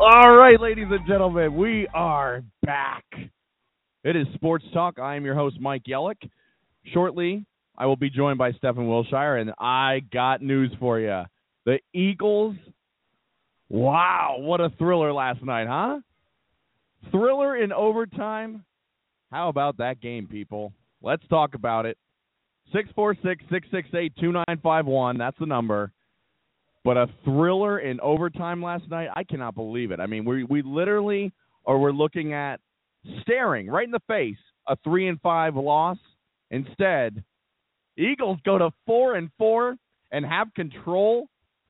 All right, ladies and gentlemen, we are back. It is Sports Talk. I am your host, Mike Yellick. Shortly, I will be joined by Stephen Wilshire, and I got news for you. The Eagles, wow, what a thriller last night, huh? Thriller in overtime? How about that game, people? Let's talk about it. 646-668-2951, that's the number. But a thriller in overtime last night, I cannot believe it. I mean, we literally we're looking at staring right in the face a 3-5 loss. Instead, Eagles go to 4-4 and have control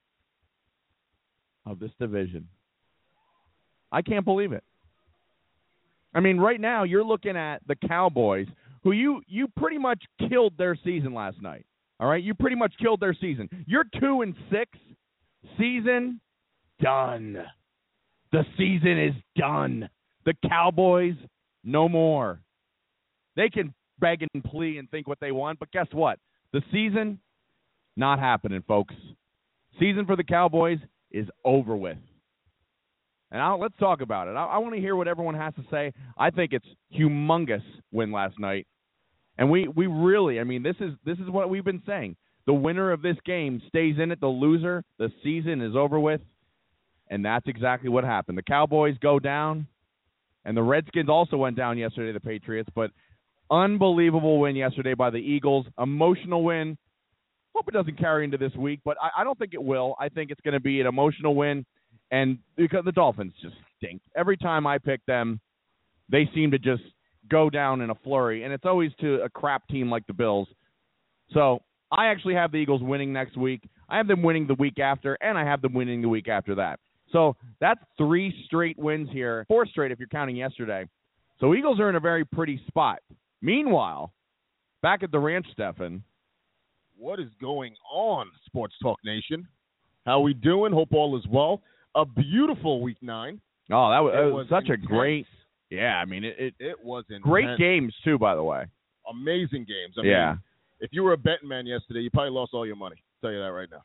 of this division. I can't believe it. I mean, right now you're looking at the Cowboys, who you pretty much killed their season last night. All right, you pretty much killed their season. You're 2-6. Season done. The season is done. The Cowboys, no more. They can beg and plea and think what they want, but guess what? The season, not happening, folks. Season for the Cowboys is over with. And let's talk about it. I want to hear what everyone has to say. I think it's humongous win last night. And we really, I mean, this is what we've been saying. The winner of this game stays in it. The loser, the season is over with. And that's exactly what happened. The Cowboys go down, and the Redskins also went down yesterday, the Patriots. But unbelievable win yesterday by the Eagles. Emotional win. Hope it doesn't carry into this week, but I don't think it will. I think it's going to be an emotional win. And because the Dolphins just stink. Every time I pick them, they seem to just go down in a flurry. And it's always to a crap team like the Bills. So I actually have the Eagles winning next week. I have them winning the week after, and I have them winning the week after that. So that's 3 straight wins here. 4 straight if you're counting yesterday. So Eagles are in a very pretty spot. Meanwhile, back at the ranch, Stephen. What is going on, Sports Talk Nation? How we doing? Hope all is well. A beautiful Week 9. Oh, that was such intense. a great – yeah, I mean, it was intense. Great games, too, by the way. Amazing games. I mean, if you were a betting man yesterday, you probably lost all your money. I'll tell you that right now.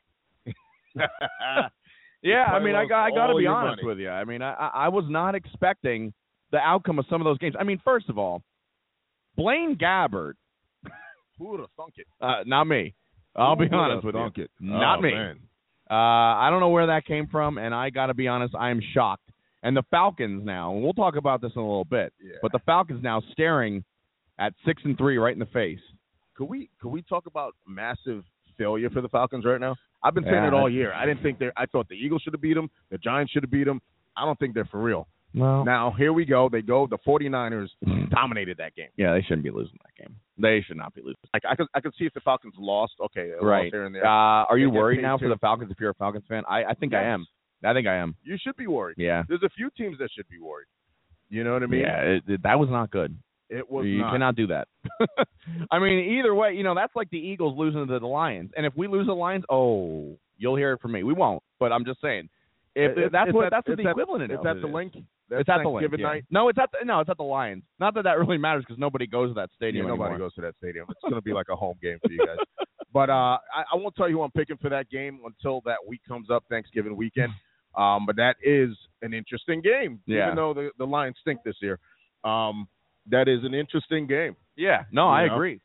Yeah, I mean, I got to be honest with you. I mean, I was not expecting the outcome of some of those games. I mean, first of all, Blaine Gabbert. Who would have thunk it? Not me. I'll be honest with you. Not me. Man. I don't know where that came from, and I got to be honest, I am shocked. And the Falcons now, and we'll talk about this in a little bit, but the Falcons now staring at 6-3 right in the face. Could we talk about massive failure for the Falcons right now? I've been saying it all year. I thought the Eagles should have beat them. The Giants should have beat them. I don't think they're for real. No. Now, here we go. The 49ers dominated that game. Yeah, they shouldn't be losing that game. They should not be losing. I could see if the Falcons lost. Okay, right. Lost here and there. Are you worried now for the Falcons if you're a Falcons fan? I think I am. I think I am. You should be worried. Yeah. There's a few teams that should be worried. You know what I mean? Yeah, that was not good. It was You not. cannot do that. I mean, either way, that's like the Eagles losing to the Lions. And if we lose the Lions, you'll hear it from me. We won't, but I'm just saying. That's what the equivalent is. Is that the link? It's at the link. Night? No, it's at the Lions. Not that really matters because nobody goes to that stadium anymore. Nobody goes to that stadium. It's going to be like a home game for you guys. But I won't tell you who I'm picking for that game until that week comes up, Thanksgiving weekend. But that is an interesting game, even though the Lions stink this year. That is an interesting game. Yeah, no, I agree.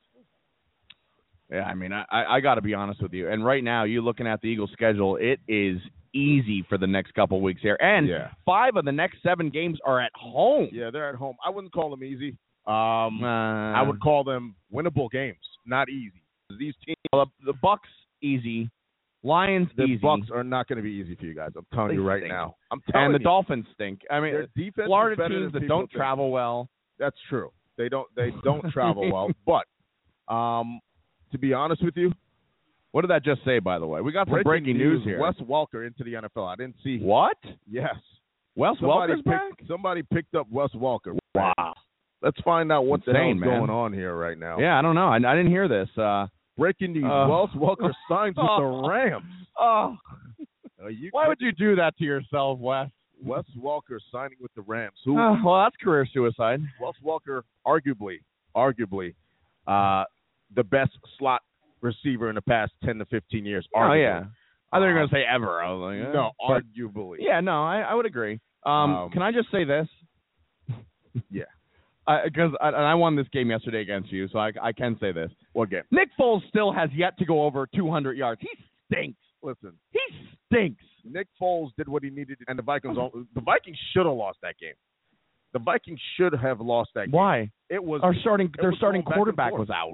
Yeah, I mean, I got to be honest with you. And right now, you're looking at the Eagles' schedule. It is easy for the next couple of weeks here. And 5 of the next 7 games are at home. Yeah, they're at home. I wouldn't call them easy. I would call them winnable games, not easy. These teams, the Bucks, easy. Lions, the easy. Bucks are not going to be easy for you guys. I'm telling you right now. And the Dolphins stink. I mean, their defense Florida teams that don't travel well. That's true. They don't travel well. But to be honest with you, what did that just say? By the way, we got some breaking news here. Wes Welker into the NFL. I didn't see what? Yes, Wes Welker's back. Somebody picked up Wes Welker. Wow. Let's find out what the hell is going on here right now. Yeah, I don't know. I didn't hear this. Breaking news. Wes Welker signs with the Rams. Why would you do that to yourself, Wes? Wes Welker signing with the Rams. Well, that's career suicide. Wes Welker, arguably, the best slot receiver in the past 10 to 15 years. Arguably. Oh, yeah. I thought you were going to say ever. I was like, no, arguably. Yeah, no, I would agree. Can I just say this? Yeah. Because I won this game yesterday against you, so I can say this. What game? Nick Foles still has yet to go over 200 yards. He stinks. Listen. He stinks. Nick Foles did what he needed to, and the Vikings should have lost that game. The Vikings should have lost that game. Why? It was their starting quarterback was out.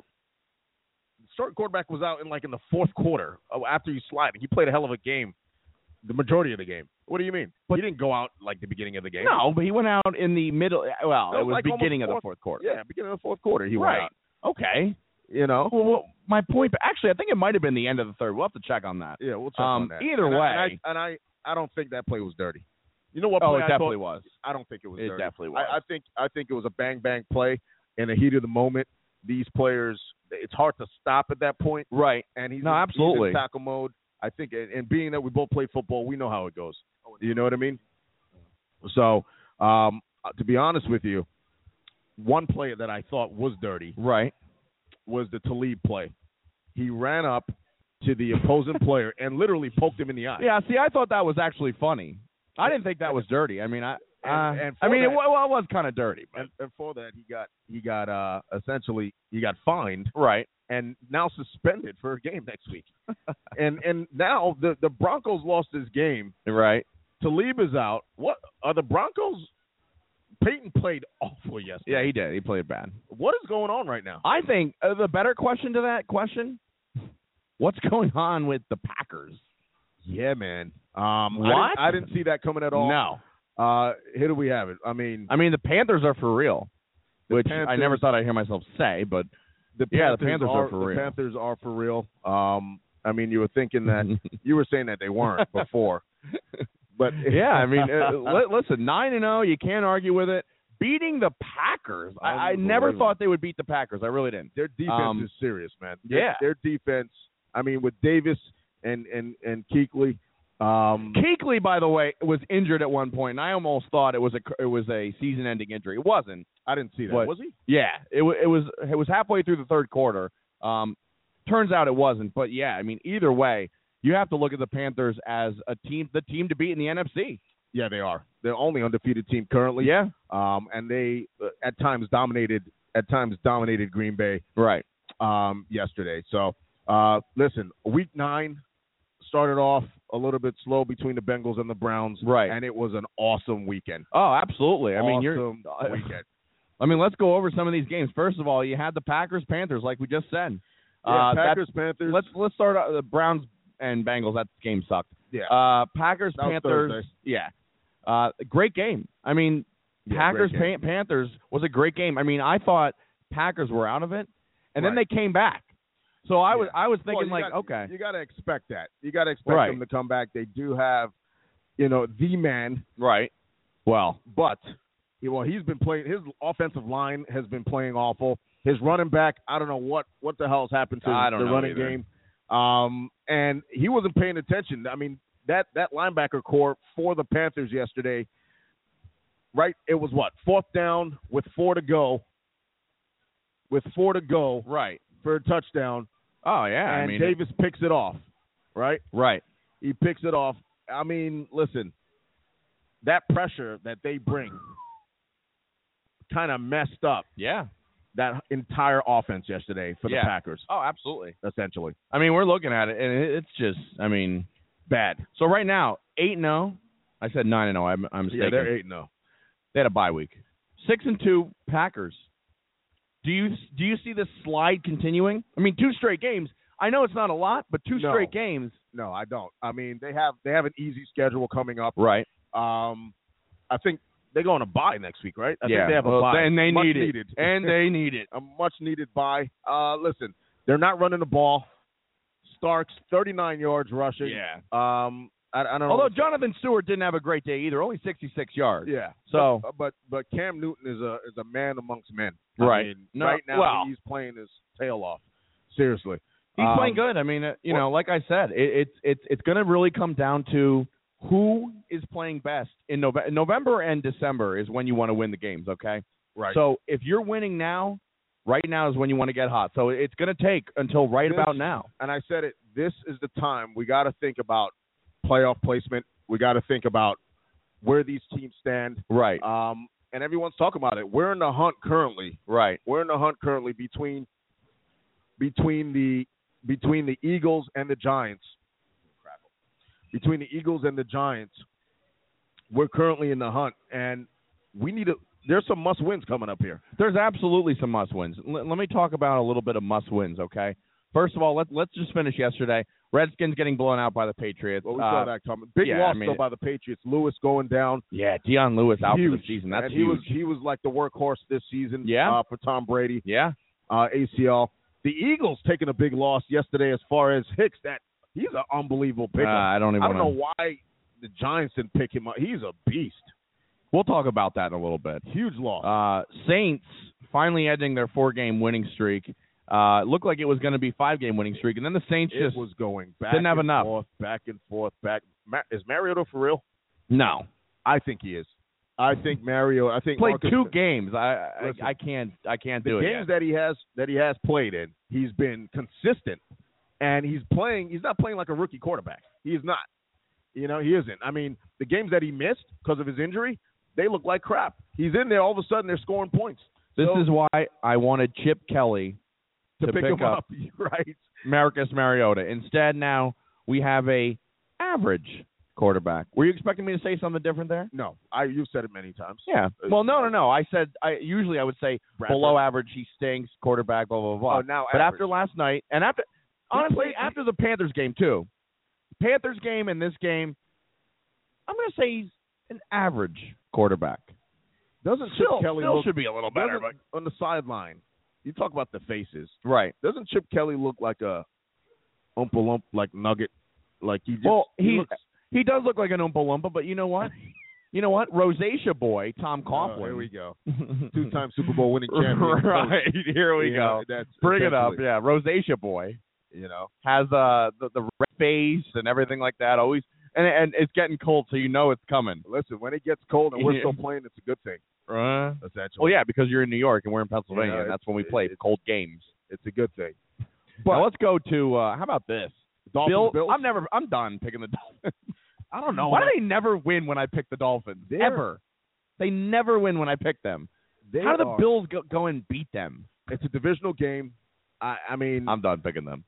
The starting quarterback was out in the fourth quarter after you sliding. He played a hell of a game, the majority of the game. What do you mean? But he didn't go out like the beginning of the game. No, but he went out in the middle. Well, it was beginning of the fourth quarter. Yeah, beginning of the fourth quarter. He went out. Okay. Well, my point. Actually, I think it might have been the end of the third. We'll have to check on that. Yeah, we'll check on that. Either way, I don't think that play was dirty. You know what? Oh, play it definitely was. I don't think it was dirty. It definitely was. I think it was a bang play in the heat of the moment. These players, it's hard to stop at that point. Right. And he's absolutely in tackle mode. I think, and being that we both played football, we know how it goes. You know what I mean? So, to be honest with you, one play that I thought was dirty, right, was the Talib play. He ran up to the opposing player and literally poked him in the eye. Yeah, see, I thought that was actually funny. I didn't think that was dirty. I mean, it was kind of dirty. But. And for that, he got essentially fined, right, and now suspended for a game next week. and now the Broncos lost this game, right. Talib is out. What are the Broncos? Peyton played awful yesterday. Yeah, he did. He played bad. What is going on right now? I think the better question to that question: what's going on with the Packers? Yeah, man. What? I didn't see that coming at all. No. Here do we have it? I mean, the Panthers are for real, which I never thought I'd hear myself say, but the Panthers are for real. The Panthers are for real. You were thinking that you were saying that they weren't before. But yeah, listen, 9-0, you can't argue with it. Beating the Packers, I never thought they would beat the Packers. I really didn't. Their defense is serious, man. Yeah, their defense. With Davis and Kuechly. Kuechly, by the way, was injured at one point, and I almost thought it was a season-ending injury. It wasn't. I didn't see that. But, was he? Yeah, it was halfway through the third quarter. Turns out it wasn't. But yeah, either way, you have to look at the Panthers as the team to beat in the NFC. Yeah, they are. They're the only undefeated team currently. Yeah. And they at times dominated Green Bay. Right. Yesterday. So, listen, week 9 started off a little bit slow between the Bengals and the Browns. Right. And it was an awesome weekend. Oh, absolutely. Awesome weekend. Let's go over some of these games. First of all, you had the Packers-Panthers, like we just said. Packers-Panthers. Let's start out the Browns and Bengals. That game sucked. Yeah. Packers-Panthers. Yeah. Great game. Packers-Panthers was a great game. I thought Packers were out of it, and then they came back. So I was thinking okay. You got to expect that. You got to expect them to come back. They do have, the man. Right. Well, but he's been playing. His offensive line has been playing awful. His running back, I don't know what the hell's happened to the running game. And he wasn't paying attention. That linebacker core for the Panthers yesterday, right? It was fourth down with 4 to go. Right. For a touchdown. Oh, yeah. And Davis picks it off, right? Right. He picks it off. Listen, that pressure that they bring kind of messed up. Yeah. That entire offense yesterday for the Packers. Oh, absolutely. Essentially. We're looking at it, and it's just, bad. So right now, 8-0. I said 9-0. I'm mistaken. Yeah, they're 8-0. They had a bye week. 6-2 Packers. Do you see this slide continuing? 2 straight games. I know it's not a lot, but 2 straight games. No, I don't. They have an easy schedule coming up. Right. I think they go on a bye next week, right? I think they have a bye. And they need it. And they need it. A much-needed bye. Listen, they're not running the ball. Starks, 39 yards rushing. Yeah. I don't know. Although Jonathan Stewart didn't have a great day either, only 66 yards. Yeah. So, but Cam Newton is a man amongst men. Right. Right now he's playing his tail off. Seriously. He's playing good. Like I said, it's going to really come down to who is playing best in November and December is when you want to win the games. Okay. Right. So if you're winning now, Right now is when you want to get hot. So it's going to take until about now. And I said it, this is the time we got to think about playoff placement. We got to think about where these teams stand. Right. And everyone's talking about it. We're in the hunt currently. Right. We're in the hunt currently between the Eagles and the Giants. Between the Eagles and the Giants, we're currently in the hunt, and there's some must-wins coming up here. There's absolutely some must-wins. Let me talk about a little bit of must-wins, okay? First of all, let's just finish yesterday. Redskins getting blown out by the Patriots. Well, we saw that coming. Big loss, though, by the Patriots. Lewis going down. Yeah, Dion Lewis out for the season. That's huge. He was like the workhorse this season for Tom Brady. Yeah. ACL. The Eagles taking a big loss yesterday as far as Hicks. He's an unbelievable pickup. I don't know why the Giants didn't pick him up. He's a beast. We'll talk about that in a little bit. Huge loss. Saints finally ending their 4-game winning streak. Looked like it was going to be 5-game winning streak, and then the Saints just was going back didn't have enough. Back and forth. Is Mariota for real? No, I think he is. I think Mario. I think played Marcus, 2 games. I can't do it. The games that he has played in, he's been consistent, and he's not playing like a rookie quarterback. He is not. He isn't. I mean, the games that he missed because of his injury, they look like crap. He's in there. All of a sudden, they're scoring points. This is why I wanted Chip Kelly to pick him up. Right. Marcus Mariota. Instead, now we have a average quarterback. Were you expecting me to say something different there? No. You've said it many times. Yeah. Well, no. I said usually I would say Bradford. Below average, he stinks, quarterback, blah, blah, blah. Oh, now but average. after last night, and after the Panthers game too, Panthers game and this game, I'm going to say he's an average quarterback. Doesn't Chip Kelly still should be a little better, but on the sideline, you talk about the faces, right? Doesn't Chip Kelly look like a Oompa Loompa, like Nugget? Like he just he does look like an Oompa Loompa, but you know what? Rosacea boy Tom Coughlin. Here we go. 2-time Super Bowl winning champion. Right. Here we go. Bring it up. Yeah. Rosacea boy. Has the red face and everything like that. Always. And it's getting cold, so it's coming. Listen, when it gets cold and we're still playing, it's a good thing. Essentially. Well, yeah, because you're in New York and we're in Pennsylvania, and that's when we play cold games. It's a good thing. But now let's go to how about this? Bills? I'm done picking the Dolphins. I don't know. Why do they never win when I pick the Dolphins? Ever. They never win when I pick them. How do the Bills go and beat them? It's a divisional game. I mean, I'm done picking them.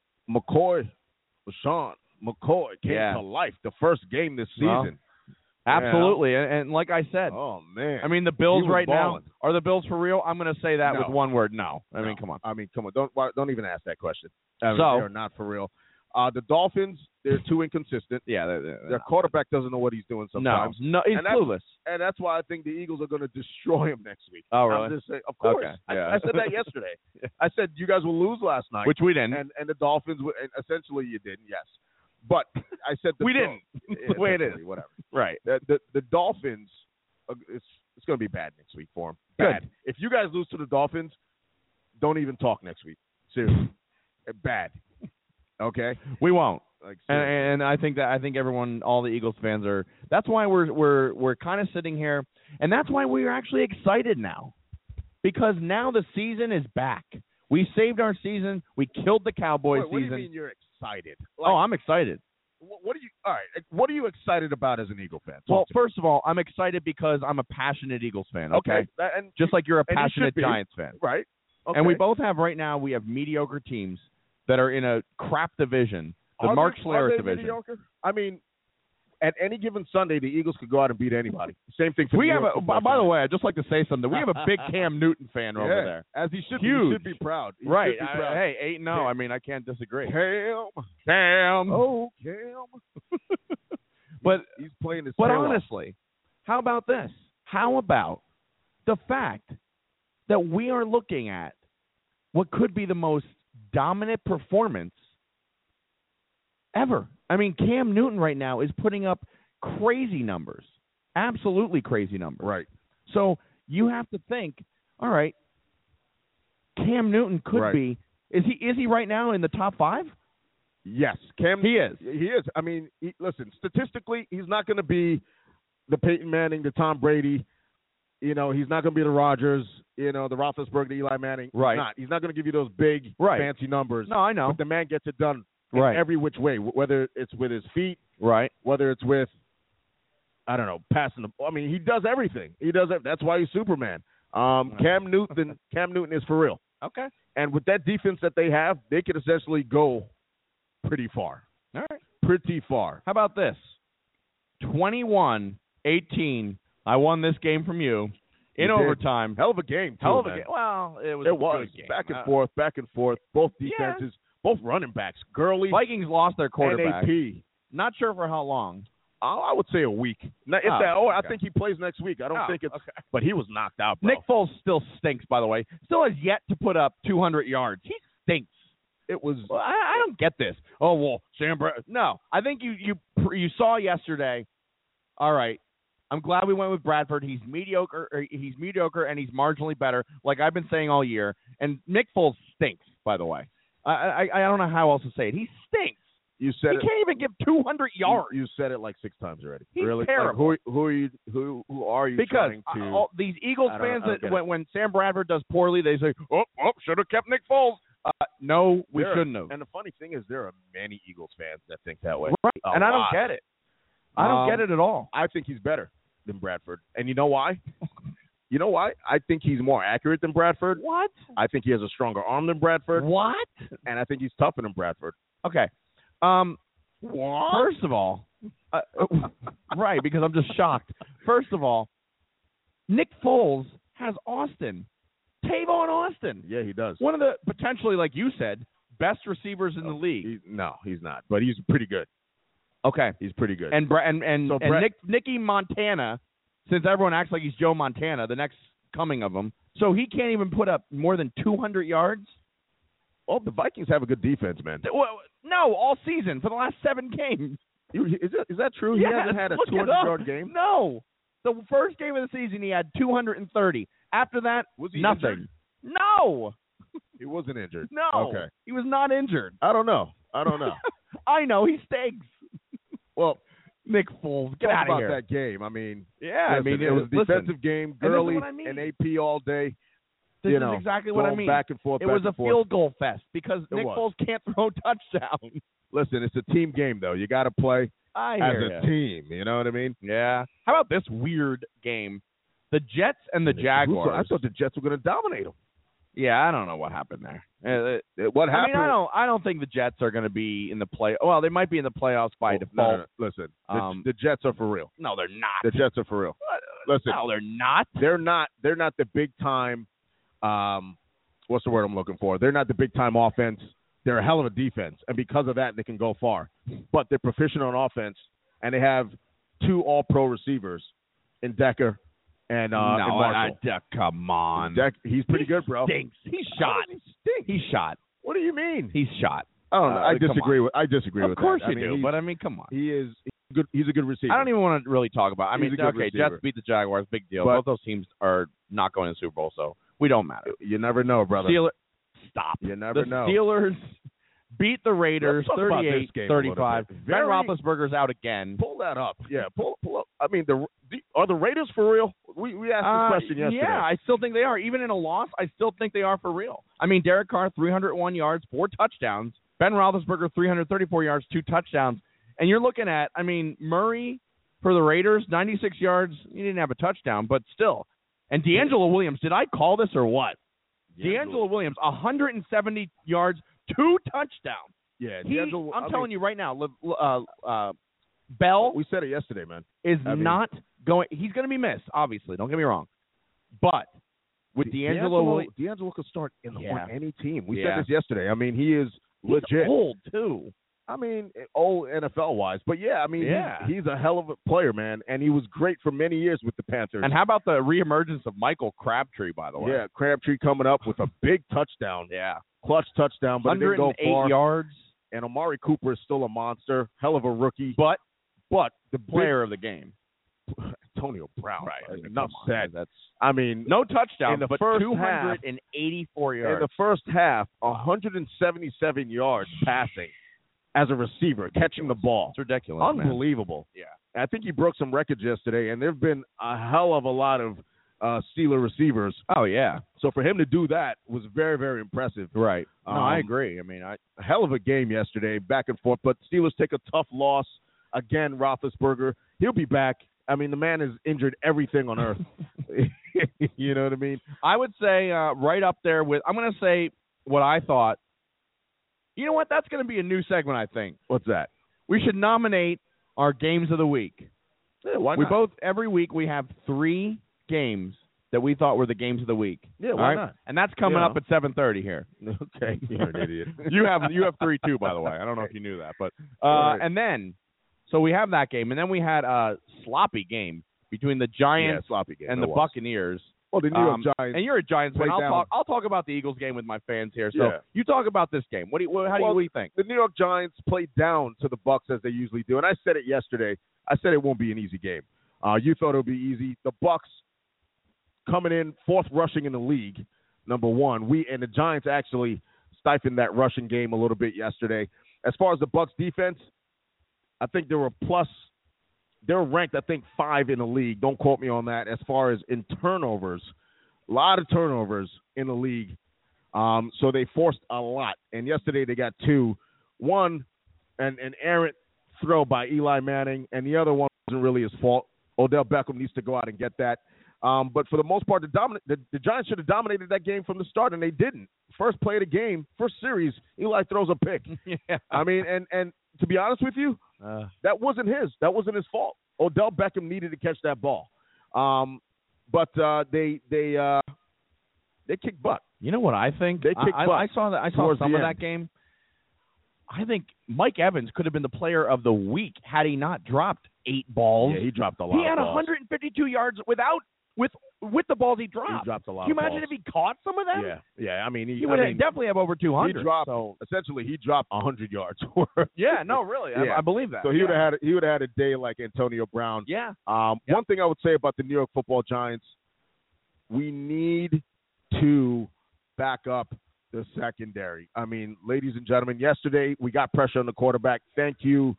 LaShawn McCoy came to life the first game this season. Absolutely. And like I said, oh man, I mean the Bills right now, are the Bills for real? I'm going to say that with one word, no. I mean, come on. Don't even ask that question. They're not for real. The Dolphins, they're too inconsistent. Yeah, their quarterback doesn't know what he's doing sometimes. No, he's clueless. And that's why I think the Eagles are going to destroy him next week. Oh, really? I'm just saying, of course. Okay. Yeah. I said that yesterday. I said you guys will lose last night, which we didn't. And the Dolphins, and essentially you didn't. Yes. But I said we didn't. The way it is. Whatever. Right. The Dolphins, it's going to be bad next week for them. Bad. Good. If you guys lose to the Dolphins, don't even talk next week. Seriously. Bad. Okay? We won't. And I think everyone, all the Eagles fans are. That's why we're kind of sitting here, and that's why we're actually excited now, because now the season is back. We saved our season. We killed the Cowboys season. What do you mean you're excited? I'm excited. What are you excited about as an Eagle fan? First of all, I'm excited because I'm a passionate Eagles fan. Okay. And just like you're a passionate Giants fan, right? Okay. And we both have right now. We have mediocre teams that are in a crap division. The Mark Schlereth division. Mediocre? I mean, at any given Sunday, the Eagles could go out and beat anybody. Same thing for by the way, I'd just like to say something. We have a big Cam Newton fan over there. As he should Huge. He should be proud. Right. Hey, 8-0. I mean, I can't disagree. Cam. Oh, Cam. But he's playing his But tail honestly, how about this? How about the fact that we are looking at what could be the most dominant performance ever? I mean, Cam Newton right now is putting up crazy numbers, absolutely crazy numbers. Right. So you have to think, all right, Cam Newton could be. Is he right now in the top 5? Yes, Cam. He is. He is. I mean, listen. Statistically, he's not going to be the Peyton Manning, the Tom Brady, he's not going to be the Rodgers, the Roethlisberger, the Eli Manning. Right. He's not going to give you those big, fancy numbers. No, I know. But the man gets it done in every which way, whether it's with his feet, right, whether it's with, I don't know, passing the ball. I mean, he does everything. He does it. That's why he's Superman. Cam Newton is for real. Okay. And with that defense that they have, they could essentially go pretty far. All right. Pretty far. How about this? 21-18. I won this game from you in overtime. Hell of a game, too, Hell of a man. game. Well, it was It a was. good game. Back and forth. Both defenses, both running backs. Gurley. Vikings lost their quarterback. and AP. Not sure for how long. I would say a week. I think he plays next week. I don't think it's – but he was knocked out, bro. Nick Foles still stinks, by the way. Still has yet to put up 200 yards. He stinks. It was – I don't get this. Oh, well, Sam Bradford. No, I think you saw yesterday. All right, I'm glad we went with Bradford. He's mediocre, and he's marginally better, like I've been saying all year. And Nick Foles stinks, by the way. I don't know how else to say it. He stinks. You said he can't even give 200 yards. You said it like 6 times already. He's really? terrible. Like, who are you because trying to? All these Eagles fans when Sam Bradford does poorly, they say, "Oh, should have kept Nick Foles." No, we shouldn't have. And the funny thing is, there are many Eagles fans that think that way. Right, and I don't get it. I don't get it at all. I think he's better than Bradford, and you know why? You know why? I think he's more accurate than Bradford. What? I think he has a stronger arm than Bradford. What? And I think he's tougher than Bradford. Okay. What? First of all, right, because I'm just shocked. First of all, Nick Foles has Austin. Tavon Austin. Yeah, he does. One of the potentially, like you said, best receivers in the league. He's not. But he's pretty good. Okay. He's pretty good. And Nicky Montana, since everyone acts like he's Joe Montana, the next coming of him, so he can't even put up more than 200 yards? Well, the Vikings have a good defense, man. No, all season for the last 7 games. Is that true? Yes, he hasn't had a 200-yard game? No. The first game of the season, he had 230. After that, was he nothing. Injured? No. He wasn't injured. No. Okay. He was not injured. I don't know. I know. He stinks. Well, Nick Foles, get out of here. About that game. I mean, yeah, listen, it was a defensive game. Gurley and AP all day. This is exactly what I mean. Back and forth. It was a field goal fest because Nick Foles can't throw touchdowns. Listen, it's a team game, though. You got to play as a team. You know what I mean? Yeah. How about this weird game? The Jets and the Jaguars. I thought the Jets were going to dominate them. Yeah, I don't know what happened there. What happened? I mean, I don't think the Jets are going to be in the play. Well, they might be in the playoffs by default. No. Listen, the Jets are for real. No, they're not. The Jets are for real. Listen, no, they're not. They're not. They're not the big time. What's the word I'm looking for? They're not the big time offense. They're a hell of a defense, and because of that, they can go far. But they're proficient on offense, and they have 2 All-Pro receivers in Decker and Marshall. Come on, he's pretty good, bro. Stinks. He's shot. He's shot. What do you mean? He's shot. I don't know. I disagree with that. Of course you do, but I mean, come on. He's good. He's a good receiver. I don't even want to really talk about. I mean, receiver. Jets beat the Jaguars, big deal. Both those teams are not going to the Super Bowl, so we don't matter. You never know, brother. Stop. You never know. The Steelers beat the Raiders 38-35. Ben Roethlisberger's out again. Pull that up. Yeah, pull up. I mean, are the Raiders for real? We asked this question yesterday. Yeah, I still think they are. Even in a loss, I still think they are for real. I mean, Derek Carr, 301 yards, 4 touchdowns. Ben Roethlisberger, 334 yards, 2 touchdowns. And you're looking at, I mean, Murray for the Raiders, 96 yards. He didn't have a touchdown, but still. And D'Angelo Williams, did I call this or what? D'Angelo Williams, 170 yards, 2 touchdowns. Yeah, I'm telling you right now, Bell. We said it yesterday, man. Not going. He's going to be missed, obviously. Don't get me wrong. But with D'Angelo could start on any team. We said this yesterday. I mean, he is legit. He's old too. I mean, old NFL-wise. But, yeah, I mean, he's a hell of a player, man, and he was great for many years with the Panthers. And how about the reemergence of Michael Crabtree, by the way? Yeah, Crabtree coming up with a big touchdown. Yeah. Clutch touchdown, but it didn't go far. 108 yards. And Amari Cooper is still a monster, hell of a rookie. But the player of the game. Antonio Brown. Right. Enough said. No touchdown, but 284 yards. In the first half, 177 yards passing as a receiver, catching the ball. It's ridiculous. Unbelievable. Man. Yeah. I think he broke some records yesterday, and there have been a hell of a lot of Steeler receivers. Oh, yeah. So for him to do that was very, very impressive. Right. No, I agree. I mean, a hell of a game yesterday, back and forth. But Steelers take a tough loss. Again, Roethlisberger, he'll be back. I mean, the man has injured everything on earth. You know what I mean? I would say right up there with – I'm going to say what I thought. You know what? That's going to be a new segment, I think. What's that? We should nominate our games of the week. Yeah, why not? Every week we have 3 games that we thought were the games of the week. Yeah, why not? And that's coming up at 7:30 here. Okay, you're an idiot. You have 3 too, by the way. I don't know if you knew that, but right. And then so we have that game, and then we had a sloppy game between the Giants and the Buccaneers. Well, the New York Giants. And you're a Giants fan. I'll talk about the Eagles game with my fans here. So you talk about this game. What do you think? The New York Giants played down to the Bucs as they usually do, and I said it yesterday. I said it won't be an easy game. You thought it would be easy. The Bucs coming in 4th rushing in the league, number 1. And the Giants actually stifled that rushing game a little bit yesterday. As far as the Bucs defense, I think they were ranked, I think, 5 in the league. Don't quote me on that. As far as in turnovers, a lot of turnovers in the league. So they forced a lot. And yesterday they got 2. One, an errant throw by Eli Manning, and the other one wasn't really his fault. Odell Beckham needs to go out and get that. But for the most part, the Giants should have dominated that game from the start, and they didn't. First play of the game, first series, Eli throws a pick. Yeah. I mean, and to be honest with you, that wasn't his. That wasn't his fault. Odell Beckham needed to catch that ball. But they kicked butt. You know what I think? They kicked butt. I saw some of that game. I think Mike Evans could have been the player of the week had he not dropped 8 balls. Yeah, he dropped a lot. He had of balls. 152 yards with the balls he dropped. He dropped a lot. Can you of imagine balls. if he caught some of them? Yeah. I mean, he would definitely have over 200. He dropped. Essentially, he dropped 100 yards. Yeah, no, really, I believe that. So he would have had a day like Antonio Brown. Yeah. One thing I would say about the New York Football Giants, we need to back up the secondary. I mean, ladies and gentlemen, yesterday we got pressure on the quarterback. Thank you,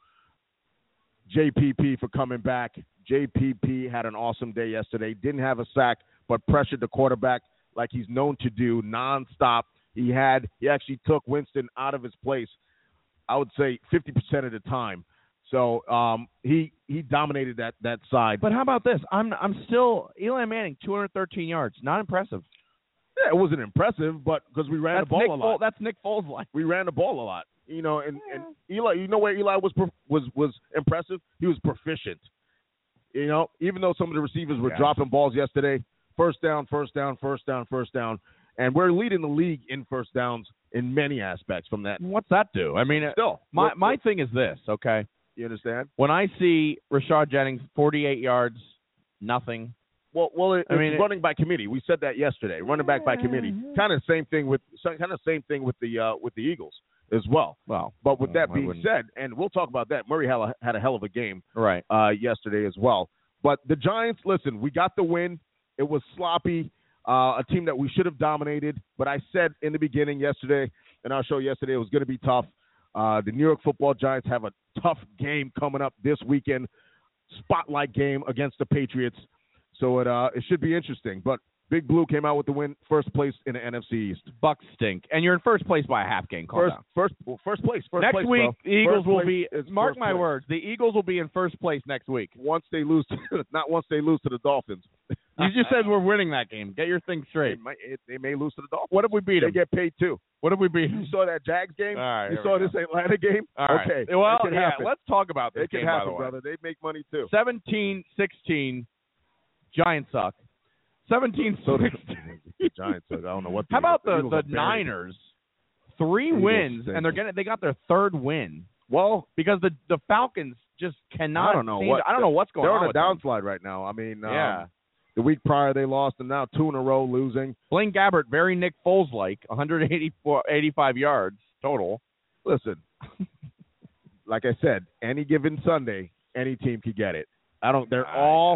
JPP, for coming back. JPP had an awesome day yesterday. Didn't have a sack, but pressured the quarterback like he's known to do nonstop. He actually took Winston out of his place, I would say 50% of the time. So he dominated that side. But how about this? I'm still Eli Manning, 213 yards. Not impressive. Yeah, it wasn't impressive, but because we ran the ball a lot. That's Nick Foles' line. We ran the ball a lot. You know, and Eli, you know where Eli was impressive? He was proficient. You know, even though some of the receivers were dropping balls yesterday, first down, and we're leading the league in first downs in many aspects from that. What's that do? I mean, still, my thing is this, okay? You understand? When I see Rashad Jennings, 48 yards, nothing. Well, running by committee. We said that yesterday. Running back by committee. Kind of same thing with the Eagles as well. Well, but with that being said, and we'll talk about that. Murray had a hell of a game yesterday as well. But the Giants, listen, we got the win. It was sloppy. A team that we should have dominated. But I said in the beginning yesterday, in our show yesterday, it was going to be tough. The New York Football Giants have a tough game coming up this weekend. Spotlight game against the Patriots. So it should be interesting. But Big Blue came out with the win, first place in the NFC East. Bucks stink. And you're in first place by a half game. First place. Next week, the Eagles will be, mark my words, the Eagles will be in first place next week. Once they lose, not once they lose to the Dolphins. You just said we're winning that game. Get your thing straight. They may lose to the Dolphins. What if we beat them? They get paid too. What if we beat them? You saw that Jags game? All right, you saw this Atlanta game? All right. Okay. Well, let's talk about this game, by the way. Brother. They make money too. 17-16, Giants suck. 17-16. Giants suck. I don't know what. How about the Niners? 3 wins, and they got their 3rd win. Well, because the Falcons just cannot. I don't know what's going on. They're on a downslide right now. I mean, the week prior they lost, and now 2 in a row losing. Blaine Gabbert, very Nick Foles-like, 185 yards total. Listen, like I said, any given Sunday, any team could get it. They're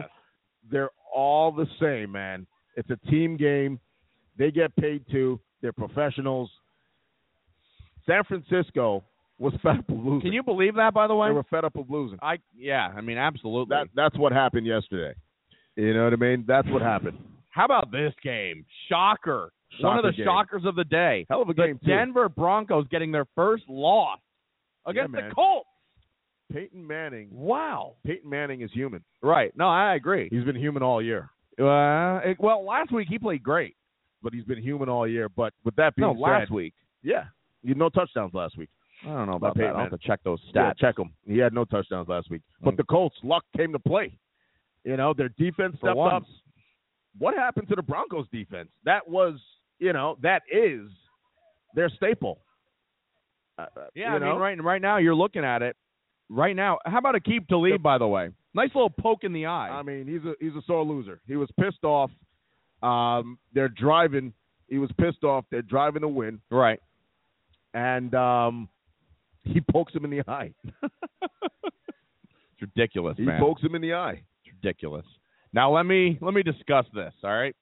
all the same, man. It's a team game. They get paid too. They're professionals. San Francisco was fed up of losing. Can you believe that, by the way? They were fed up of losing. I mean, absolutely. That's what happened yesterday. You know what I mean? That's what happened. How about this game? Shocker. One of the shockers of the day. Hell of a game, too. Denver Broncos getting their first loss against the Colts. Peyton Manning. Wow. Peyton Manning is human. Right. No, I agree. He's been human all year. Well, last week he played great. But he's been human all year. But with that being said. last week. Yeah. He had no touchdowns last week. I don't know about that. I'll have to check those stats. Yeah, check them. He had no touchdowns last week. But the Colts, luck came to play. You know, their defense stepped up. What happened to the Broncos defense? That was, that is their staple. Yeah, I mean, right now you're looking at it. Right now, how about Aqib Talib, by the way? Nice little poke in the eye. I mean, he's a sore loser. He was pissed off. They're driving. He was pissed off. They're driving to win. Right. And he pokes him in the eye. It's ridiculous, man. He pokes him in the eye. It's ridiculous. Now let me discuss this, all right?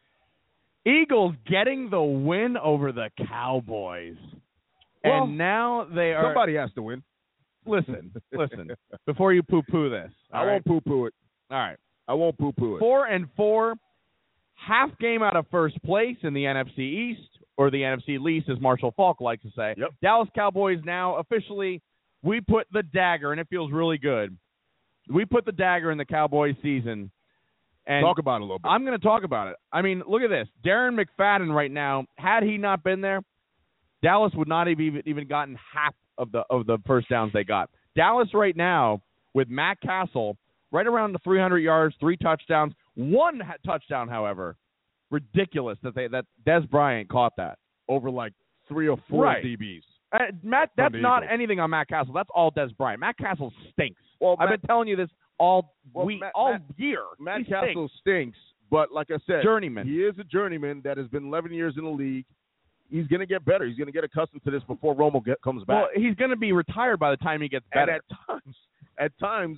Eagles getting the win over the Cowboys. Well, and now they are... Somebody has to win. Listen. Before you poo-poo this. I won't poo-poo it. All right. I won't poo-poo it. 4-4, half game out of first place in the NFC East, or the NFC least, as Marshall Faulk likes to say. Yep. Dallas Cowboys now officially, we put the dagger, and it feels really good. We put the dagger in the Cowboys season. And talk about it a little bit. I'm going to talk about it. I mean, look at this. Darren McFadden right now, had he not been there, Dallas would not have even gotten half of the first downs they got. Dallas right now, with Matt Castle, right around the 300 yards, 3 touchdowns, 1 touchdown, however. Ridiculous that Dez Bryant caught that over like 3 or 4 DBs. Matt, that's not anything on Matt Castle. That's all Dez Bryant. Matt Castle stinks. Well, I've been telling you this all year. Matt Castle stinks, but like I said, journeyman. He is a journeyman that has been 11 years in the league. He's going to get better. He's going to get accustomed to this before Romo comes back. Well, he's going to be retired by the time he gets better. And at times,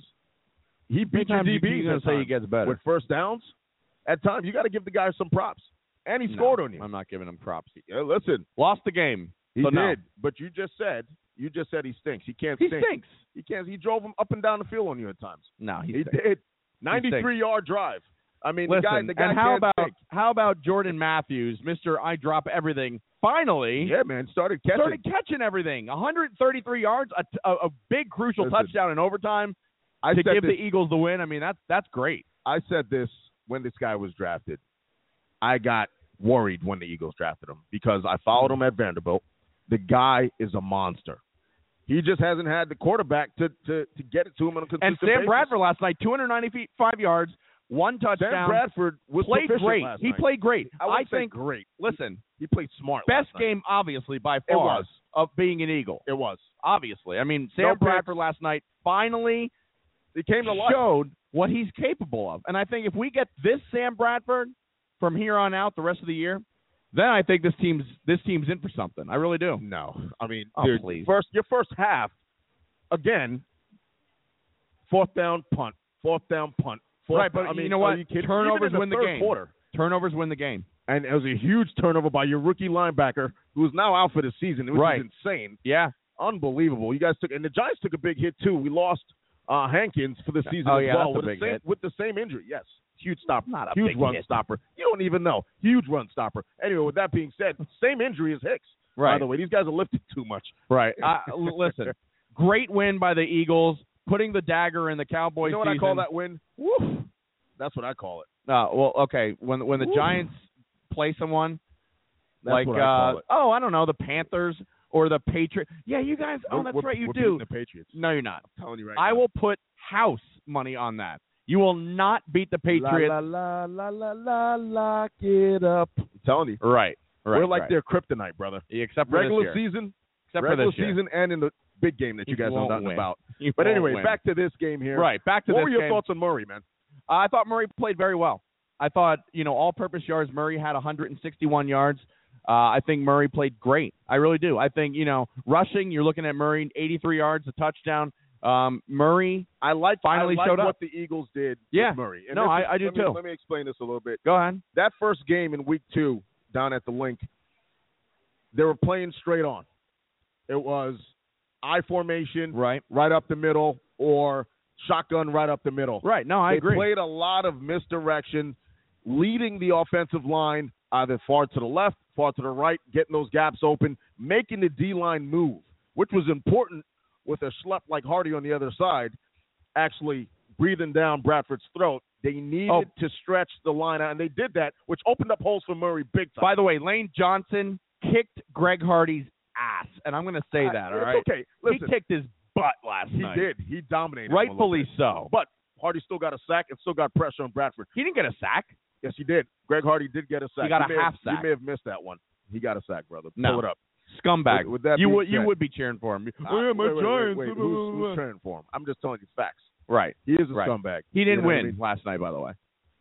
he beats your DBs. You're going to say he gets better with first downs. At times, you got to give the guy some props, and he scored on you. I'm not giving him props. Listen, lost the game. He did, but you just said he stinks. He can't. He stinks. He can't. He drove him up and down the field on you at times. No, he did. 93-yard drive. I mean, listen, the guy. And how about Jordan Matthews, Mr. I drop everything? Finally, yeah, man, started catching everything. 133 yards, a big crucial touchdown in overtime to give the Eagles the win. I mean, that's great. I said this when this guy was drafted. I got worried when the Eagles drafted him because I followed him at Vanderbilt. The guy is a monster. He just hasn't had the quarterback to get it to him on a consistent basis. And Sam Bradford last night, 295 yards, 1 touchdown. Sam Bradford played great. He played great. I think great. Listen, he played smart. Best game, obviously, by far of being an Eagle. It was. Obviously. I mean, Sam Bradford last night finally showed what he's capable of. And I think if we get this Sam Bradford from here on out the rest of the year, then I think this team's in for something. I really do. No. I mean, dude, please. Your first half, again, 4th down, punt. 4th down, punt. Right, but you know what? Turnovers win the game. Quarter. Turnovers win the game. And it was a huge turnover by your rookie linebacker, who is now out for the season. It was insane. Yeah. Unbelievable. You guys and the Giants took a big hit, too. We lost Hankins for the season as well. With the same injury, yes. Huge stopper. Not a huge big run hit. stopper. You don't even know. Huge run stopper. Anyway, with that being said, same injury as Hicks. Right. By the way, these guys are lifting too much. Right. Listen, great win by the Eagles, putting the dagger in the Cowboys' You know what season. I call that win? Woo. That's what I call it. Well, okay. When the Giants play someone, that's what I call it. I don't know, the Panthers or the Patriots. Yeah, you guys. That's right, you do. The Patriots. No, you're not. I'm telling you right now. I will put house money on that. You will not beat the Patriots. Lock it up. I'm telling you. Right. We're like their kryptonite, brother. Yeah, except for regular this year. season. Except regular for this season and in the big game that you guys know nothing about. You but anyway, win. back to this game here. Right, back to what this were your game. thoughts on Murray, man? I thought Murray played very well. I thought, all-purpose yards, Murray had 161 yards. I think Murray played great. I really do. I think, rushing, you're looking at Murray, 83 yards, a touchdown. Murray finally showed up. What the Eagles did with Murray. And I do too. Let me explain this a little bit. Go ahead. That first game in week 2 down at the Link, they were playing straight on. It was I formation, right up the middle, or shotgun right up the middle. Right. No, I agree. They played a lot of misdirection. leading the offensive line either far to the left, far to the right, getting those gaps open, making the D-line move, which was important with a schlep like Hardy on the other side, actually breathing down Bradford's throat. They needed to stretch the line out, and they did that, which opened up holes for Murray big time. By the way, Lane Johnson kicked Greg Hardy's ass, and I'm going to say that, all right? Okay, listen. He kicked his butt last night. He did. He dominated. Rightfully so. But Hardy still got a sack and still got pressure on Bradford. He didn't get a sack. Yes, he did. Greg Hardy did get a sack. He got a half sack. You may have missed that one. He got a sack, brother. No. Pull it up. Scumbag. With that you being said, would be cheering for him. Wait, Giants. Who's cheering for him? I'm just telling you facts. Right. He is a scumbag. He didn't know win what I mean? last night, by the way.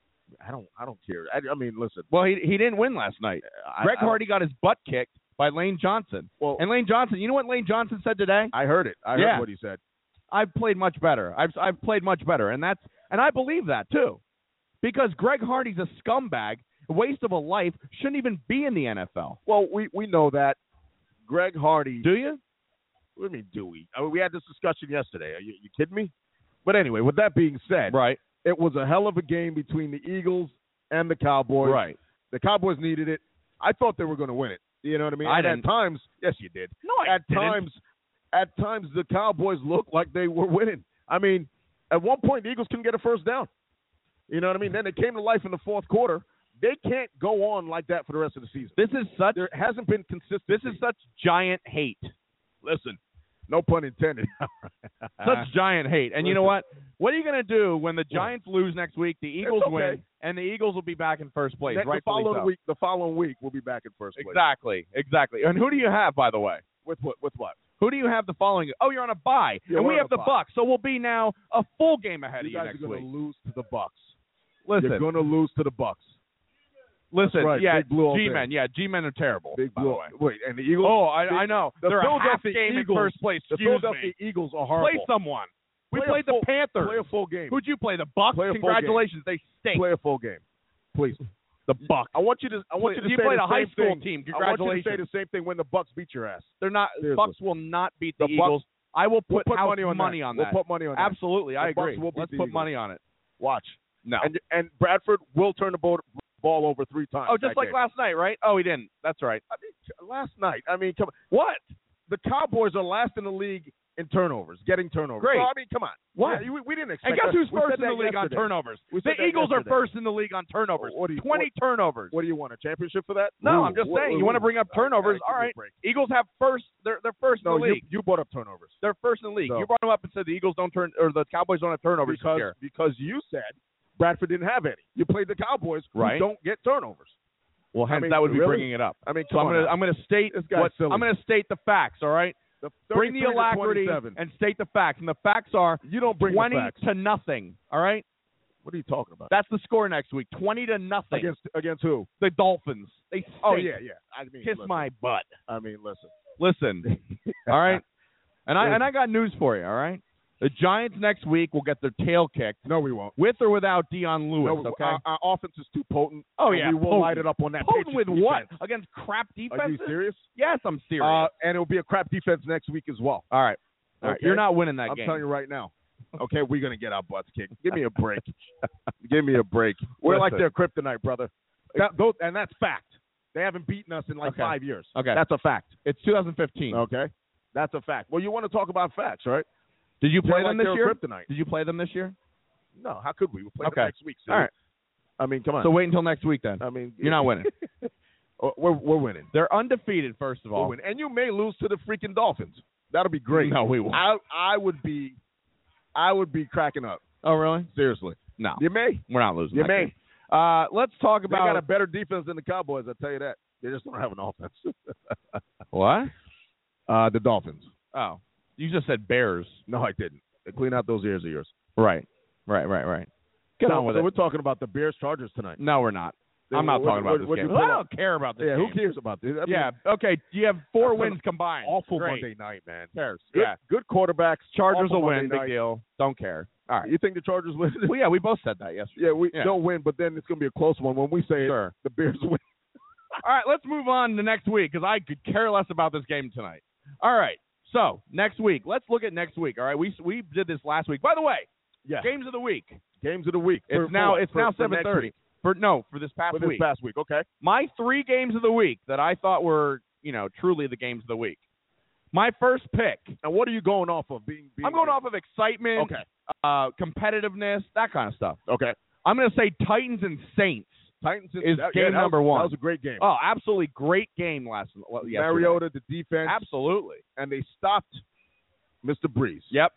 I don't care. I mean, listen. Well, he didn't win last night. Greg Hardy got his butt kicked by Lane Johnson. Well, and Lane Johnson, you know what Lane Johnson said today? I heard it. I heard what he said. I've played much better. I've played much better, and I believe that too, because Greg Hardy's a scumbag, a waste of a life, shouldn't even be in the NFL. Well, we know that. Greg Hardy. Do you? What do you mean, do we? I mean, we had this discussion yesterday. Are you kidding me? But anyway, with that being said, right, it was a hell of a game between the Eagles and the Cowboys. Right. The Cowboys needed it. I thought they were going to win it. You know what I mean? At times, yes, you did. No, I didn't. At times, the Cowboys looked like they were winning. I mean, at one point, the Eagles couldn't get a first down. You know what I mean? Then they came to life in the fourth quarter. They can't go on like that for the rest of the season. There hasn't been consistency. This is such giant hate. Listen, no pun intended. Such giant hate. And you know what? What are you going to do when the Giants lose next week, the Eagles win, and the Eagles will be back in first place? The following week, we'll be back in first place. Exactly. And who do you have, by the way? With what? Who do you have the following? Oh, you're on a bye. Yeah, and we have the Bucs, so we'll be now a full game ahead of you next week. You guys are going to lose to the Bucs. Listen. You're going to lose to the Bucs. Listen, right. yeah, G-Men. Yeah, G-Men are terrible. Big by blue. the way. Wait, and the Eagles? Oh, I know. They're a half game Eagles, in first place. The Philadelphia Eagles are horrible. Play someone. We Play played the Panthers. Play a full game. Who'd you play? The Bucs? Congratulations, they stink. Play a full game, please. The Bucs. I want you to say you played a high school thing. team. Congratulations. I want you to say the same thing when the Bucs beat your ass. They're not. Seriously. Bucs will not beat the Eagles. I will put money on that. We'll put money on that. Absolutely, I agree. Let's put money on it. Watch. No. And Bradford will turn the ball over 3 times. Oh, just like last night, right? Oh, he didn't. That's right. I mean, last night. I mean, come on. What? The Cowboys are last in the league in turnovers, getting turnovers. Great. So, I mean, come on. What? Yeah, we didn't expect And guess who's that. first in the league on turnovers? The Eagles are first in the league on turnovers. 20 turnovers. What do you want, a championship for that? No, I'm just saying. You want to bring up turnovers? All right. Eagles have first. They're first in the league. You brought up turnovers. They're first in the league. So, you brought them up and said the Eagles don't turn, or the Cowboys don't have turnovers because you said Bradford didn't have any. You played the Cowboys who don't get turnovers. Well, hence that would be bringing it up. I mean, so I'm going to state I'm going to state the facts. All right. Bring the alacrity and state the facts. And the facts are you don't bring 20-0. All right. What are you talking about? That's the score next week. 20-0. Against who? The Dolphins. They stink. Oh yeah. I mean, kiss my butt. I mean, listen. Listen. All right. And I got news for you. All right. The Giants next week will get their tail kicked. No, we won't. With or without Dion Lewis, no, okay? Our offense is too potent. Oh, yeah. We will light it up on that. Potent with defense. what? Against crap defense? Are you serious? Yes, I'm serious. And it'll be a crap defense next week as well. All right. Okay. You're not winning that game. I'm telling you right now. Okay, we're going to get our butts kicked. Give me a break. Give me a break. We're like their kryptonite, brother. And that's fact. They haven't beaten us in 5 years. Okay. That's a fact. It's 2015. Okay. That's a fact. Well, you want to talk about facts, right? Did you play them this year? Kryptonite. Did you play them this year? No. How could we? We'll play them next week. So all right. I mean, come on. So wait until next week then. I mean, you're not winning. We're winning. They're undefeated, first of all. And you may lose to the freaking Dolphins. That'll be great. No, we won't. I would be cracking up. Oh, really? Seriously. No. You may. We're not losing. You may. Let's talk about. They got a better defense than the Cowboys. I'll tell you that. They just don't have an offense. What? The Dolphins. Oh, you just said Bears. No, I didn't. Clean out those ears of yours. Right. Get on with it. We're talking about the Bears-Chargers tonight. No, we're not. I'm not talking about this game. I don't care about this game. Who cares about this? I mean, okay. You have 4 wins combined. Awful Great. Monday night, man. Cares. Good quarterbacks. Chargers will win. Big deal. Don't care. All right. You think the Chargers win? Well, yeah, we both said that yesterday. Yeah, don't win, but then it's going to be a close one. When we say it, the Bears win. All right, let's move on to next week because I could care less about this game tonight. All right. So, next week. Let's look at next week, all right? We did this last week. By the way, games of the week. Games of the week. It's now 7:30. For this past week. Past week, okay. My 3 games of the week that I thought were, truly the games of the week. My first pick. And what are you going off of? I'm going off of excitement, competitiveness, that kind of stuff. Okay. I'm going to say Titans and Saints. Titans is game number 1. That was a great game. Oh, absolutely great game yesterday. Mariota, the defense. Absolutely. And they stopped Mr. Breeze. Yep.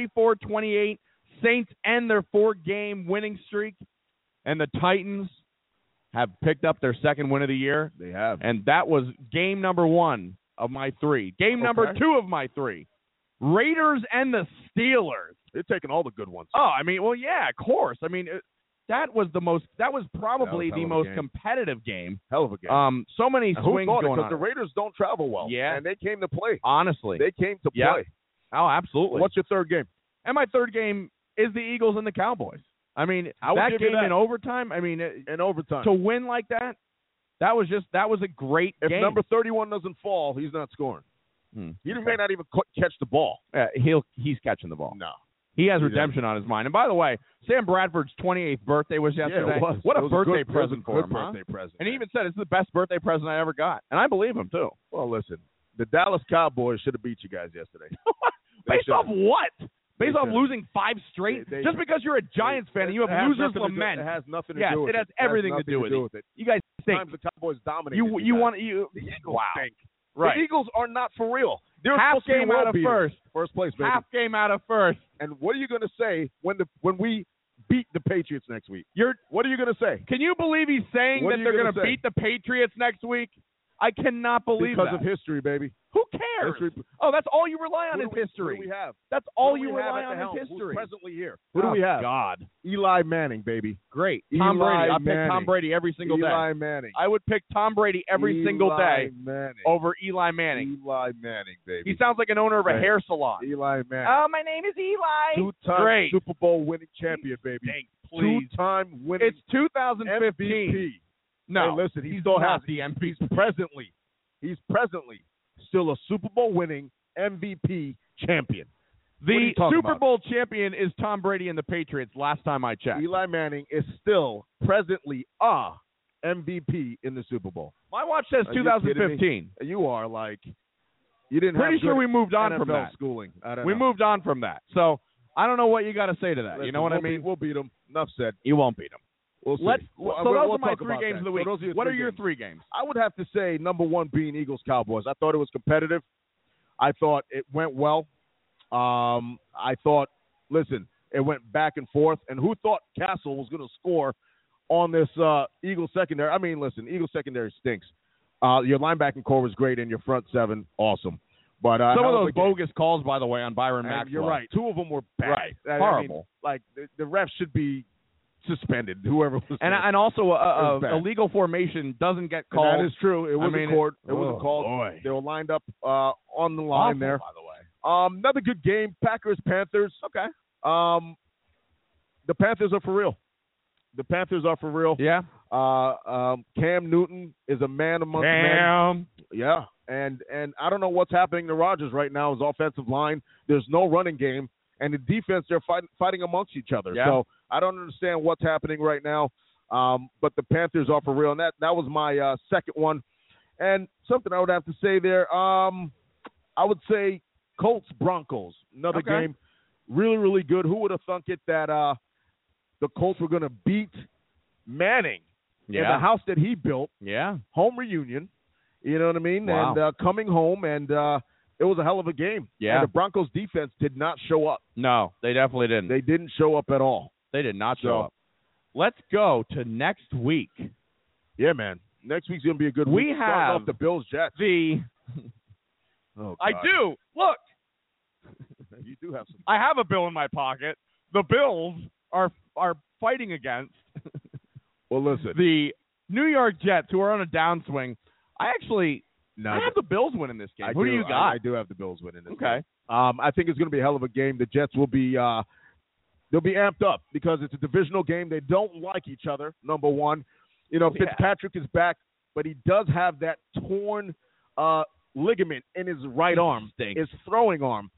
34-28. Saints end their 4-game winning streak. And the Titans have picked up their second win of the year. They have. And that was game number 1 of my 3. Game number 2 of my 3. Raiders and the Steelers. They're taking all the good ones. Oh, I mean, well, yeah, of course. I mean, that was probably the most competitive game. Hell of a game. So many swings going on. Because the Raiders don't travel well. Yeah. And they came to play. Honestly. They came to play. Oh, absolutely. What's your third game? And my third game is the Eagles and the Cowboys. I mean, that game in overtime, I mean, in overtime. To win like that was a great game. If number 31 doesn't fall, he's not scoring. He may not even catch the ball. He's catching the ball. No. He has redemption on his mind. And by the way, Sam Bradford's 28th birthday was yesterday. Yeah, it was. What a birthday present for him, birthday present. And he even said it's the best birthday present I ever got. And I believe him, too. Well, listen, the Dallas Cowboys should have beat you guys yesterday. Based off what? Based off losing 5 straight? Just because you're a Giants fan and you have losers lament. It has nothing to do with it. Yes, it has everything to do with it. You guys think. Sometimes the Cowboys dominate. The Eagles stink. Right. The Eagles are not for real. They're half game out of first. First place, baby. Half game out of first. And what are you going to say when we beat the Patriots next week? What are you going to say? Can you believe he's saying that they're going to beat the Patriots next week? I cannot believe because of history, baby. Who cares? History. Oh, that's all you rely on is history. Who do we have? That's all you rely on is history. Who's presently here? Who do we have? God. Eli Manning, baby. Great. Tom Brady. I pick Tom Brady every single day. Eli Manning. I would pick Tom Brady every single day over Eli Manning. Eli Manning, baby. He sounds like an owner of a hair salon. Eli Manning. Oh, my name is Eli. 2-time Super Bowl winning champion, baby. Please. 2-time winning. It's 2015. MVP. No. Hey, listen, he still has the MVP. He's presently still a Super Bowl winning MVP champion. The Super Bowl champion is Tom Brady and the Patriots, last time I checked. Eli Manning is still presently a MVP in the Super Bowl. My watch says 2015. You are like, you didn't Pretty have sure we moved on NFL from that. schooling. We moved on from that. So I don't know what you got to say to that. Listen, you know what I mean? We'll beat them. Enough said. You won't beat them. We'll see. So those are my 3 games of the week. What are your 3 games? I would have to say number 1 being Eagles-Cowboys. I thought it was competitive. I thought it went well. I thought, listen, it went back and forth. And who thought Castle was going to score on this Eagles secondary? I mean, listen, Eagles secondary stinks. Your linebacking core was great, and your front 7, awesome. But some of those bogus calls, by the way, on Byron Maxwell. You're right. 2 of them were bad. Right. Horrible. Like, the refs should be suspended, whoever was and also a legal formation doesn't get called. And that is true. It wasn't called. It wasn't called. Boy. They were lined up on the line awful, there. By the way, another good game. Packers-Panthers. Okay. The Panthers are for real. Yeah. Cam Newton is a man amongst men. Yeah. And I don't know what's happening to Rodgers right now. His offensive line. There's no running game. And the defense, they're fighting amongst each other. Yeah. So I don't understand what's happening right now. But the Panthers are for real. And that was my second one. And something I would have to say there, I would say Colts-Broncos. Another game. Really, really good. Who would have thunk it that the Colts were going to beat Manning in the house that he built? Yeah. Home reunion. You know what I mean? Wow. And coming home and it was a hell of a game. Yeah. And the Broncos defense did not show up. No, they definitely didn't. They didn't show up at all. They did not show up. Let's go to next week. Yeah, man. Next week's going to be a good week. We have off the Bills-Jets. Oh, I do. Look. You do have some. I have a bill in my pocket. The Bills are fighting against well, listen. the New York Jets, who are on a downswing. I have the Bills winning this game. Who do you got? I do have the Bills winning this game. Okay. I think it's going to be a hell of a game. The Jets will be they'll be amped up because it's a divisional game. They don't like each other, number one. You know, Fitzpatrick is back, but he does have that torn ligament in his right arm, his throwing arm. Yeah.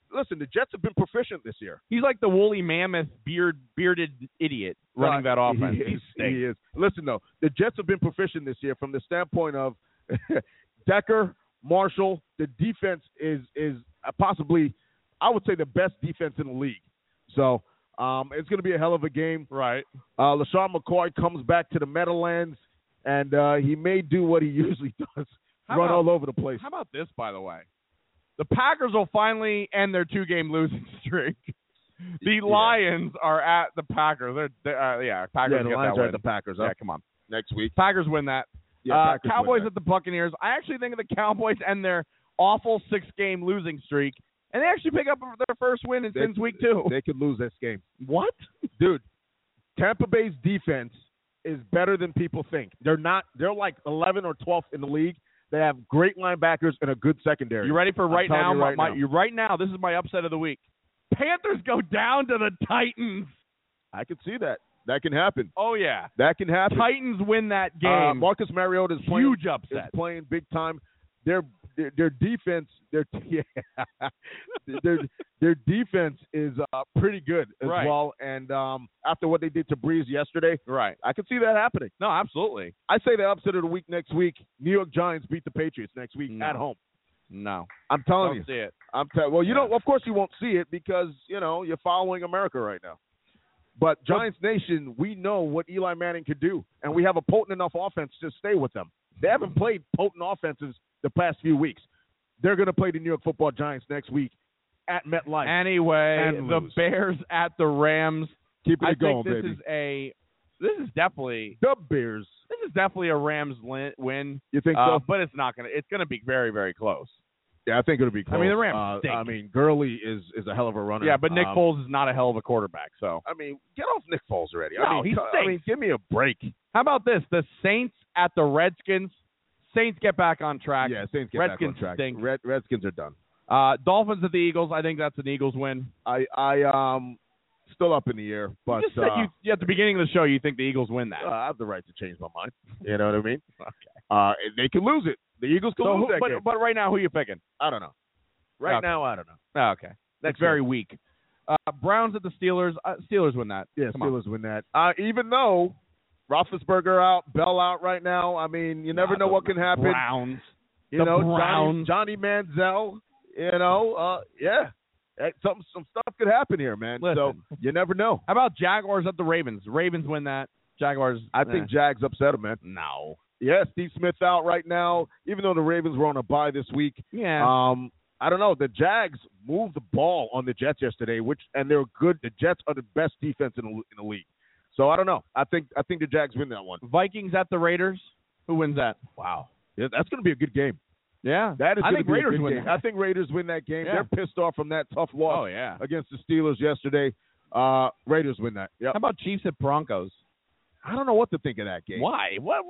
listen, the Jets have been proficient this year. He's like the woolly mammoth bearded idiot running that offense. He is. Listen, though, the Jets have been proficient this year from the standpoint of Decker, Marshall. The defense is possibly, I would say, the best defense in the league. So it's going to be a hell of a game. Right. LaShawn McCoy comes back to the Meadowlands, and he may do what he usually does, run all over the place. How about this, by the way? The Packers will finally end their 2-game losing streak. The Lions are at the Packers. Packers the get Lions that are win. at the Packers. Yeah, come on. Next week. Packers win that. Yeah, Cowboys at the Buccaneers. I actually think the Cowboys end their awful 6-game losing streak, and they actually pick up their first win since week 2. They could lose this game. What? Dude, Tampa Bay's defense is better than people think. They're like 11 or 12th in the league. They have great linebackers and a good secondary. You ready for right now? Right now. This is my upset of the week. Panthers go down to the Titans. I can see that. That can happen. Oh, yeah. That can happen. Titans win that game. Marcus Mariota is playing. Huge upset. Is playing big time. Their defense, their defense is pretty good as well. And after what they did to Breeze yesterday, I could see that happening. No, absolutely. I say the upset of the week next week. New York Giants beat the Patriots next week at home. No, I'm telling you. Don't see it. Well, you know, of course you won't see it because you're following America right now. But Giants Nation, we know what Eli Manning could do, and we have a potent enough offense to stay with them. They haven't played potent offenses the past few weeks. They're going to play the New York Football Giants next week at MetLife. Anyway, the Bears at the Rams. Keep it going, this baby. This is definitely the Bears. This is definitely a Rams win. You think so? But it's not going to. It's going to be very, very close. Yeah, I think it'll be close. I mean, the Rams stink. I mean, Gurley is a hell of a runner. Yeah, but Nick Foles is not a hell of a quarterback. So I mean, get off Nick Foles already. No, he stinks. I mean, give me a break. How about this? The Saints at the Redskins. Saints get back on track. Yeah, Saints get Redskins back on track. Stink. Redskins are done. Dolphins at the Eagles. I think that's an Eagles win. I still up in the air, but you just said at the beginning of the show you think the Eagles win that. I have the right to change my mind. You know what I mean? Okay. They can lose it. The Eagles can lose that game. But right now, who are you picking? I don't know. Right now, I don't know. Oh, okay. That's very weak. Browns at the Steelers. Steelers win that. Yeah, Steelers win that. Even though Roethlisberger out, Bell out right now, I mean, you never know what can happen. Browns. Browns. Johnny Manziel. Some stuff could happen here, man. Listen, so you never know. How about Jaguars at the Ravens? Ravens win that. Jaguars. I think Jags upset them, man. No. Yeah, Steve Smith out right now. Even though the Ravens were on a bye this week. Yeah. I don't know. The Jags moved the ball on the Jets yesterday, and they're good. The Jets are the best defense in the league. So I don't know. I think the Jags win that one. Vikings at the Raiders. Who wins that? Wow. Yeah, that's going to be a good game. Yeah. That is I think Raiders win game. that. I think Raiders win that game. Yeah. They're pissed off from that tough loss against the Steelers yesterday. Raiders win that. Yep. How about Chiefs at Broncos? I don't know what to think of that game. Why? What?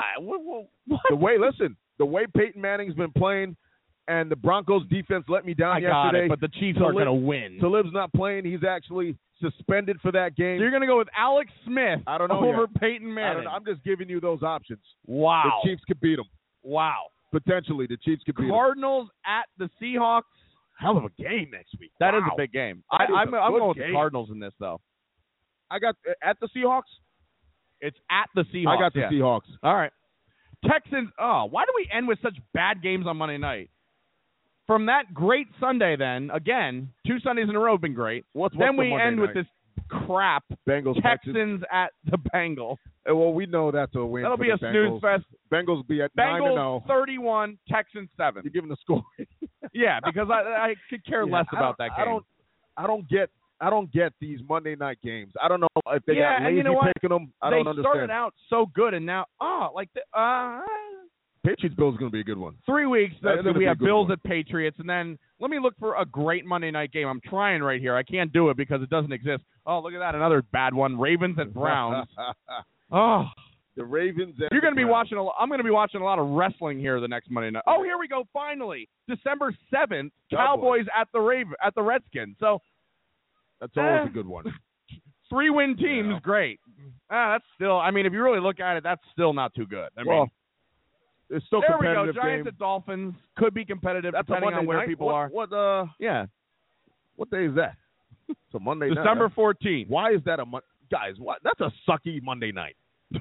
The way Peyton Manning's been playing, and the Broncos defense let me down yesterday. But the Chiefs are going to win. Talib's not playing. He's actually suspended for that game. So you're going to go with Alex Smith over Peyton Manning. I don't know. I'm just giving you those options. Wow. The Chiefs could beat them. Wow. Potentially, the Chiefs could beat them. Cardinals at the Seahawks. Hell of a game next week. That is a big game. I'm going with the Cardinals in this, though. I got at the Seahawks? It's at the Seahawks. I got the Seahawks. All right. Texans. Oh, why do we end with such bad games on Monday night? From that great Sunday, then, again, 2 Sundays in a row have been great. Then we end with this crap. Bengals. Texans at the Bengals. Well, we know that's a win. That'll be a snooze fest. Bengals will be at 9-0. 31, Texans 7. You're giving the score. Yeah, because I could care less about that game. I don't get these Monday night games. I don't know if they got lazy picking them. I don't understand. They started out so good, and now Patriots Bills is going to be a good one. 3 weeks. Then we have Bills at Patriots, and then let me look for a great Monday night game. I'm trying right here. I can't do it because it doesn't exist. Oh, look at that, another bad one. Ravens at Browns. Oh, the Ravens. You're going to be watching. I'm going to be watching a lot of wrestling here the next Monday night. Oh, here we go. Finally, December 7th, Cowboys at the Redskins. So that's always a good one. 3-win teams, great. That's still. I mean, if you really look at it, that's still not too good. I mean, it's still there competitive. We go. Giants at Dolphins could be competitive depending on where people are. Yeah. What day is that? It's a Monday night. December 14th. Why is that guys? What? That's a sucky Monday night.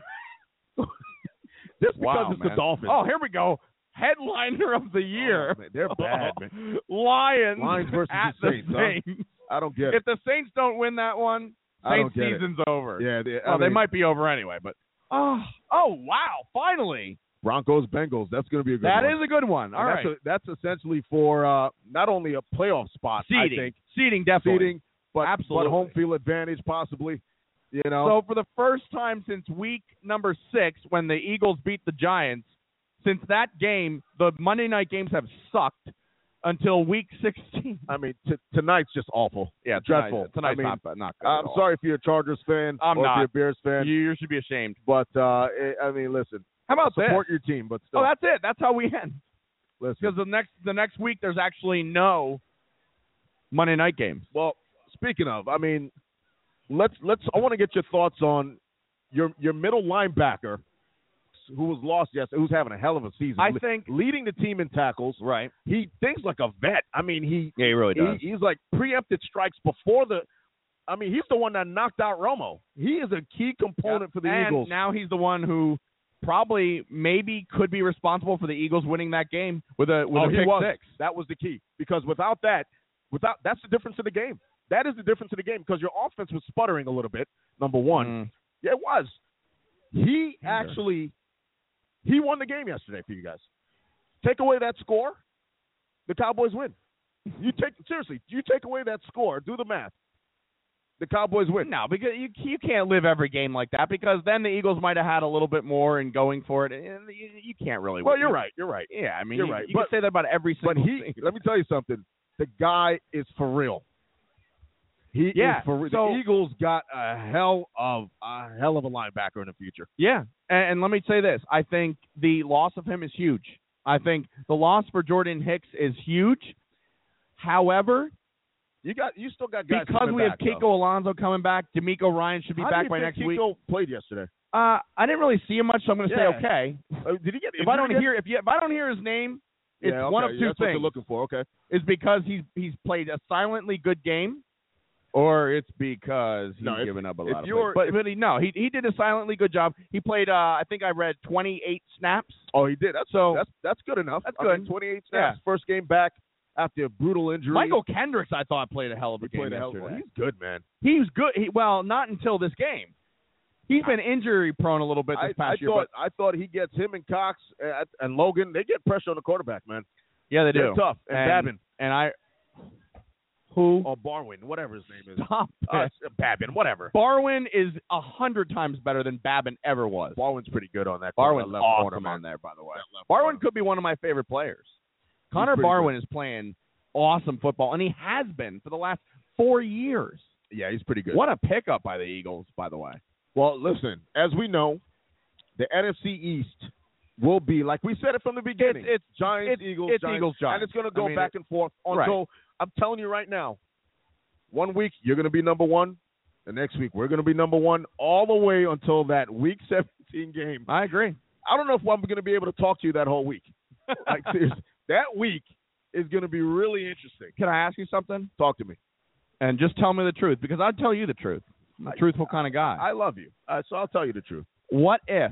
Just because it's the Dolphins. Oh, here we go. Headliner of the year. Oh, man, they're bad, man. Lions versus at the Saints. Saints. I don't get it. If the Saints don't win that one, Saints season's over. Yeah, they might be over anyway, but oh wow, finally. Broncos Bengals. That's going to be a good one. That is a good one. All right. That's essentially for not only a playoff spot, I think. Seeding, definitely. But absolutely. But home field advantage possibly. So for the first time since week number 6, when the Eagles beat the Giants, since that game, the Monday night games have sucked until week 16. I mean, tonight's just awful. Yeah, dreadful. Tonight's not good. I'm sorry if you're a Chargers fan or if you're a Bears fan. You should be ashamed. But, I mean, listen. How about support your team, but still. Oh, that's it. That's how we end. Listen. Because the next week, there's actually no Monday night games. Well, speaking of, I mean, let's. I want to get your thoughts on your middle linebacker who was lost yesterday, who's having a hell of a season. I think leading the team in tackles. Right. He thinks like a vet. I mean, he really does. He's like preempted strikes before the. I mean, he's the one that knocked out Romo. He is a key component for the Eagles. And now he's the one who probably maybe could be responsible for the Eagles winning that game with a pick 6. That was the key, because without that's the difference in the game. That is the difference in the game, because your offense was sputtering a little bit. Number one, yeah, it was. He won the game yesterday for you guys. Take away that score, the Cowboys win. You take away that score. Do the math. The Cowboys win. No, because you can't live every game like that, because then the Eagles might have had a little bit more in going for it, and you can't really win. Well, you're right. You're right. Yeah, I mean, you're right. You can say that about every single thing. Let me tell you something. The guy is for real. He is for real. The Eagles got a hell of a linebacker in the future. Yeah, and let me say this. I think the loss of him is huge. I think the loss for Jordan Hicks is huge. However, you still got guys because we have Kiko though. Alonso coming back. D'Amico Ryan should be back by next week. Kiko played yesterday? I didn't really see him much, so I'm going to say okay. Did he get? If I don't hear his name, it's one of two that's things. What you're looking for, okay? Is because he's played a silently good game, or it's because he's given up a lot of plays. But he did a silently good job. He played, I think I read 28 snaps. Oh, he did. That's good enough. That's good. 28 snaps. First game back after a brutal injury. Michael Kendricks, I thought, played a hell of a game yesterday. He's good, man. He's good. Not until this game. He's been injury prone a little bit this past year. I thought he gets him and Cox and Logan. They get pressure on the quarterback, man. Yeah, they do. They're tough. And Babin. Who? Or Barwin, whatever his name is. Stop Babin, whatever. Barwin is 100 times better than Babin ever was. Barwin's pretty good on that. Barwin's awesome on there, by the way. Barwin could be one of my favorite players. Connor Barwin is playing awesome football, and he has been for the last 4 years. Yeah, he's pretty good. What a pickup by the Eagles, by the way. Well, listen, as we know, the NFC East will be, like we said it from the beginning, it's Giants, Eagles, Giants, Eagles, Giants. and it's going to go back and forth until, I'm telling you right now, 1 week you're going to be number one, the next week we're going to be number one, all the way until that Week 17 game. I agree. I don't know if I'm going to be able to talk to you that whole week. Like, seriously, that week is going to be really interesting. Can I ask you something? Talk to me. And just tell me the truth, because I'll tell you the truth. I'm a truthful kind of guy. I love you. So I'll tell you the truth. What if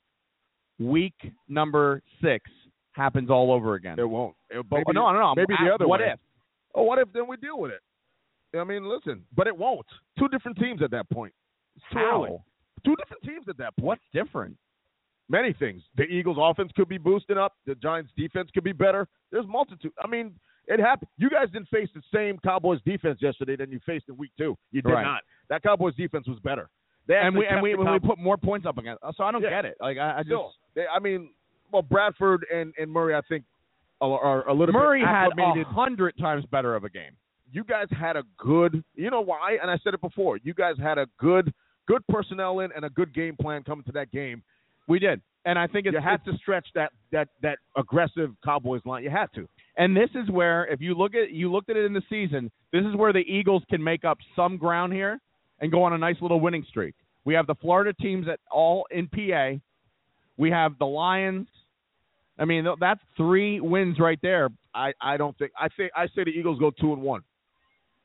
week number 6 happens all over again? It won't. No. Maybe the other way. What if? Oh, what if? Then we deal with it. I mean, listen, but it won't. 2 different teams at that point. It's too early. 2 different teams at that point. What's different? Many things. The Eagles' offense could be boosting up. The Giants' defense could be better. There's multitude. I mean, it happened. You guys didn't face the same Cowboys defense yesterday than you faced in week 2. You did not. That Cowboys defense was better. We put more points up against. So I don't get it. Like I just. Bradford and Murray, I think, are a little Murray bit acclimated. Had 100 times better of a game. You guys had a good. You know why? And I said it before. You guys had a good personnel in and a good game plan coming to that game. We did, and I think you had to stretch that aggressive Cowboys line. You had to. And this is where, if you looked at it in the season, this is where the Eagles can make up some ground here and go on a nice little winning streak. We have the Florida teams all in PA. We have the Lions. I mean, that's 3 wins right there. I say the Eagles go 2-1.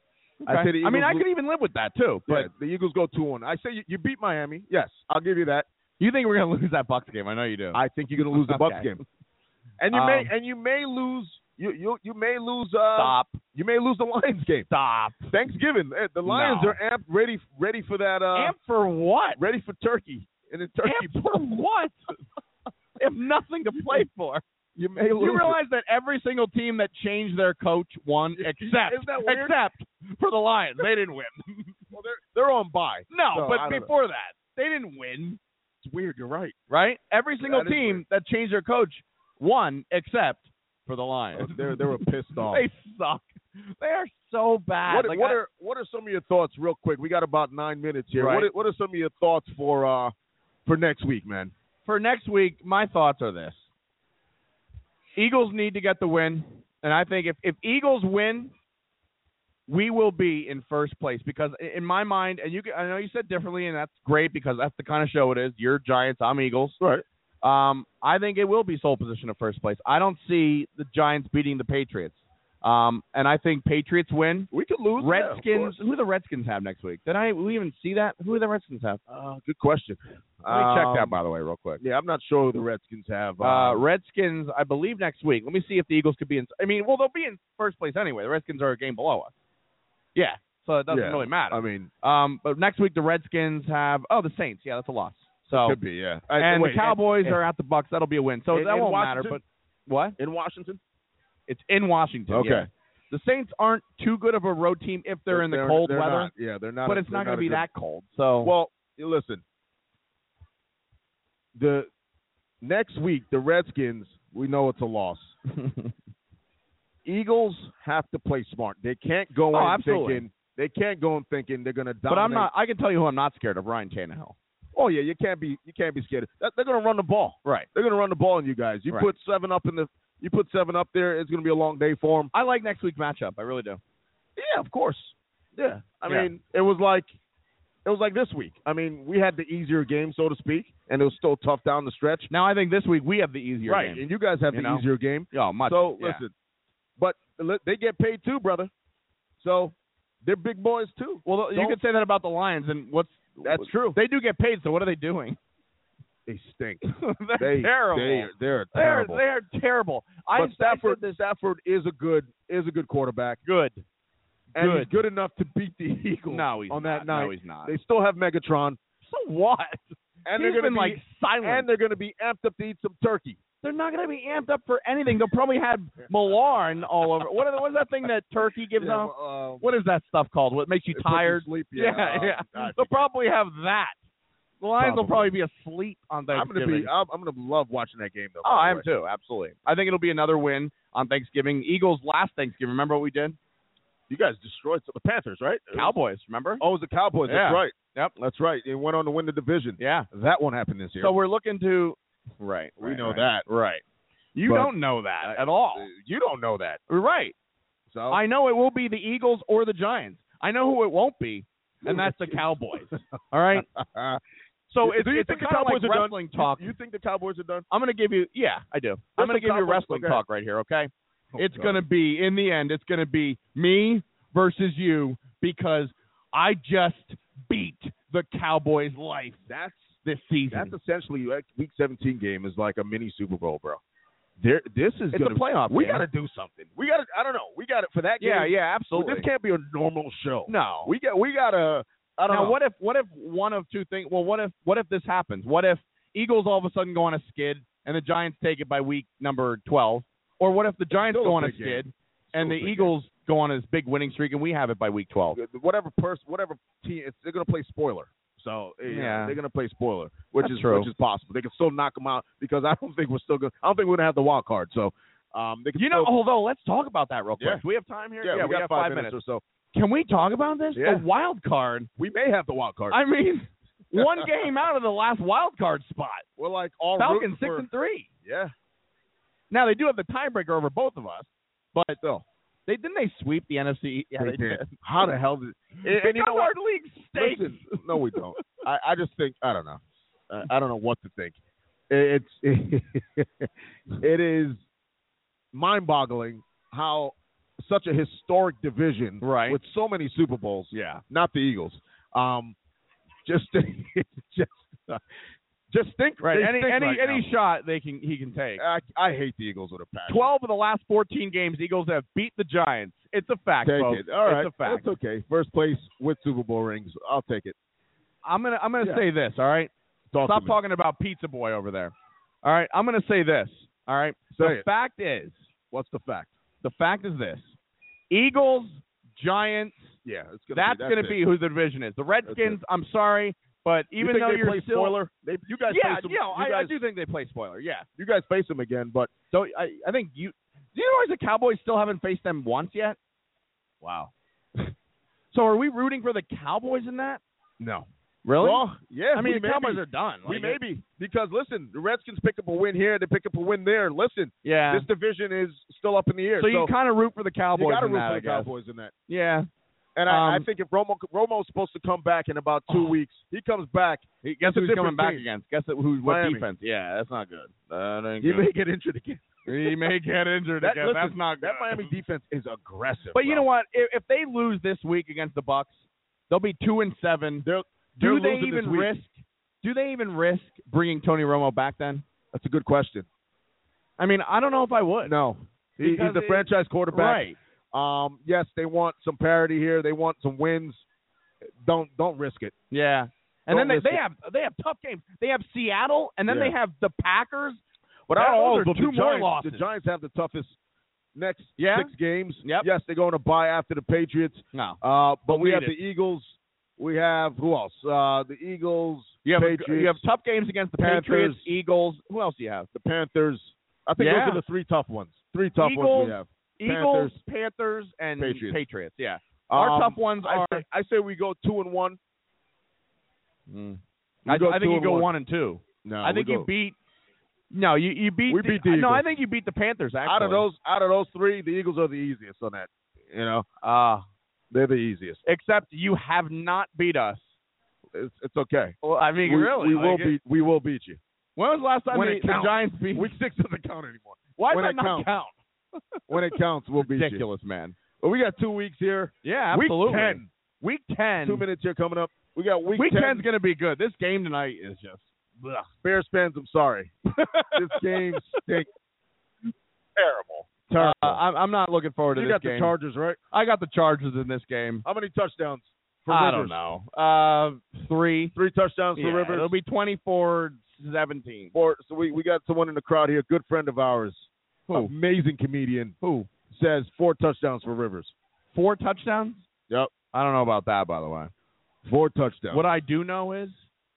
Okay. I say the Eagles I could even live with that too. But the Eagles go 2-1. I say you beat Miami. Yes, I'll give you that. You think we're going to lose that Bucs game? I know you do. I think you're going to lose the Bucs game, and you may lose. You may lose. Stop. You may lose the Lions game. Stop. Thanksgiving. The Lions are amped, ready for that. Amped for what? Ready for turkey. And the turkey. Amped for what? They have nothing to play for. You may lose. You realize that every single team that changed their coach won, except for the Lions. They didn't win. Well, they're on bye. No, but before that, they didn't win. It's weird. You're right. Right? Every single team that changed their coach won, except for the Lions. They were pissed off. They suck. They are so bad. What are some of your thoughts, real quick? We got about 9 minutes here. Right. What are some of your thoughts for next week, man? For next week, my thoughts are this. Eagles need to get the win, and I think if Eagles win, we will be in first place because in my mind, and I know you said differently, and that's great because that's the kind of show it is. You're Giants, I'm Eagles. Right. I think it will be sole position of first place. I don't see the Giants beating the Patriots. And I think Patriots win. We could lose. Redskins. Who do the Redskins have next week? Did we even see that? Who do the Redskins have? Good question. Let me check that, by the way, real quick. Yeah, I'm not sure who the Redskins have. Redskins, I believe, next week. Let me see if the Eagles could be in. They'll be in first place anyway. The Redskins are a game below us. Yeah, so it doesn't really matter. I mean, but next week the Redskins have the Saints. Yeah, that's a loss. So could be, yeah. And the Cowboys are at the Bucs. That'll be a win. So that won't matter. But what? In Washington? It's in Washington. Okay. Yeah. The Saints aren't too good of a road team if they're in the cold weather. They're not. But it's not going to be that cold. So well, listen. The next week, the Redskins, we know it's a loss. Eagles have to play smart. They can't go in thinking. They can't go in thinking they're going to dominate. But I'm not. I can tell you who I'm not scared of. Ryan Tannehill. Oh yeah, you can't be scared. They're going to run the ball. Right. They're going to run the ball on you guys. You put 7 up You put 7 up there. It's going to be a long day for them. I like next week's matchup. I really do. Yeah, of course. Yeah. I mean, it was like this week. I mean, we had the easier game, so to speak, and it was still tough down the stretch. Now I think this week we have the easier game. Right, and you guys have the easier game. Yeah, much. So listen, but they get paid too, brother. So they're big boys too. Well, you could say that about the Lions, and that's true. They do get paid. So what are they doing? They stink. They're terrible. They're terrible. They're terrible. But Stafford is a good quarterback. Good. And he's good enough to beat the Eagles on that night. No, he's not. They still have Megatron. So what? And they're going to be silent. And they're going to be amped up to eat some turkey. They're not going to be amped up for anything. They'll probably have Malarn all over. What is that thing that turkey gives off? What is that stuff called? What makes you tired? Sleep. Yeah. They'll probably have that. The Lions will probably be asleep on Thanksgiving. I'm going to love watching that game, though. Oh, I am too. Absolutely. I think it'll be another win on Thanksgiving. Eagles last Thanksgiving. Remember what we did? You guys destroyed the Panthers, right? Cowboys, remember? Oh, it was the Cowboys. Yeah. That's right. Yep. That's right. They went on to win the division. Yeah. That won't happen this year. So we're looking to – right. We know that. Right. You don't know that at all. You don't know that. Right. So I know it will be the Eagles or the Giants. I know who it won't be, and that's the Cowboys. All right? So do you think the Cowboys are wrestling done? talk. You think the Cowboys are done? I'm going to give you – yeah, I do. I'm going to give you wrestling talk right here, okay? It's going to be, in the end, it's going to be me versus you because I just beat the Cowboys' life this season. That's essentially Week 17 game is like a mini Super Bowl, bro. This is it's a playoff. We got to do something. We got to. I don't know. We got it for that game. Yeah, absolutely. This can't be a normal show. No, we got to. I don't know. What if one of two things? Well, what if this happens? What if Eagles all of a sudden go on a skid and the Giants take it by week number 12? Or what if the Giants go on a skid and the Eagles go on this big winning streak and we have it by week 12? Whatever team, they're going to play spoiler. So they're going to play spoiler, which is possible. They can still knock them out because I don't think we're going to have the wild card. So although let's talk about that real quick. Yeah. Do we have time here? Yeah, we got 5 minutes or so. Can we talk about this? Yeah. The wild card. We may have the wild card. I mean, one game out of the last wild card spot. We're like all Falcons 6-3. Yeah. Now they do have the tiebreaker over both of us, but still. Didn't they sweep the NFC? Yeah, they did. How the hell did? And you know our league stinks. Listen, no, we don't. I just think I don't know. I don't know what to think. It is mind-boggling how such a historic division, right, with so many Super Bowls. Yeah, not the Eagles. Just think, right. Any shot he can take. I hate the Eagles with a passion. 12 of the last 14 games, Eagles have beat the Giants. It's a fact, take folks. It. All right, it's a fact. That's okay. First place with Super Bowl rings. I'll take it. I'm gonna say this. All right, stop talking about Pizza Boy over there. All right, I'm gonna say this. All right, the fact is, what's the fact? The fact is this: Eagles, Giants. Yeah, that's gonna be who the division is. The Redskins. I'm sorry. But even though you're still spoiler, you guys face them. I do think they play spoiler. Yeah, you guys face them again, but so I think you. Do you realize the Cowboys still haven't faced them once yet? Wow. So are we rooting for the Cowboys in that? No. Really? Well, yeah. I mean, the Cowboys are done. We may be because listen, the Redskins pick up a win here, they pick up a win there. Listen, this division is still up in the air. So you kind of root for the Cowboys. You got to root for the Cowboys in that. Yeah. And I think if Romo's supposed to come back in about 2 weeks, he comes back. Guess who's coming back against? Guess what Miami. defense? Yeah, that's not good. He may get injured again. He may get injured again. Listen, that's not good. That Miami defense is aggressive. But you know what? If they lose this week against the Bucs, they'll be 2-7. Do they even risk bringing Tony Romo back then? That's a good question. I mean, I don't know if I would. No. He's the franchise quarterback. Right. Yes, they want some parity here. They want some wins. Don't risk it. Yeah. And then they have tough games. They have Seattle, and then they have the Packers. But two more losses. The Giants have the toughest next 6 games. Yep. Yes, they're going to bye after the Patriots. No. But we have the Eagles. We have who else? The Eagles. Patriots. You have tough games against the Panthers, Patriots, Eagles. Who else do you have? The Panthers. I think those are the 3 tough ones. 3 tough ones we have. Eagles, Panthers, and Patriots. Yeah. Our tough ones are. I say we go 2-1. I think you go 1-2. No, I think you beat. No, you beat. We beat the Eagles. No, I think you beat the Panthers. Actually, out of those 3, the Eagles are the easiest on that. You know, they're the easiest. Except you have not beat us. It's okay. Well, I mean, we will beat you. When was the last time the Giants beat? Week 6 doesn't count anymore. Why does that not count? When it counts, we'll beat you. Ridiculous, man. Well, we got 2 weeks here. Yeah, absolutely. Week 10. Week 10. 2 minutes here coming up. We got week 10. Week 10's going to be good. This game tonight is just. Ugh. Bears fans, I'm sorry. This game stinks. Terrible. I'm not looking forward to this game. You got the Chargers, right? I got the Chargers in this game. How many touchdowns for I Rivers? don't know. 3. 3 touchdowns for Rivers. It'll be 24-17. So we got someone in the crowd here, a good friend of ours. Who? Amazing comedian. Who? Says 4 touchdowns for Rivers. 4 touchdowns? Yep. I don't know about that, by the way. 4 touchdowns. What I do know is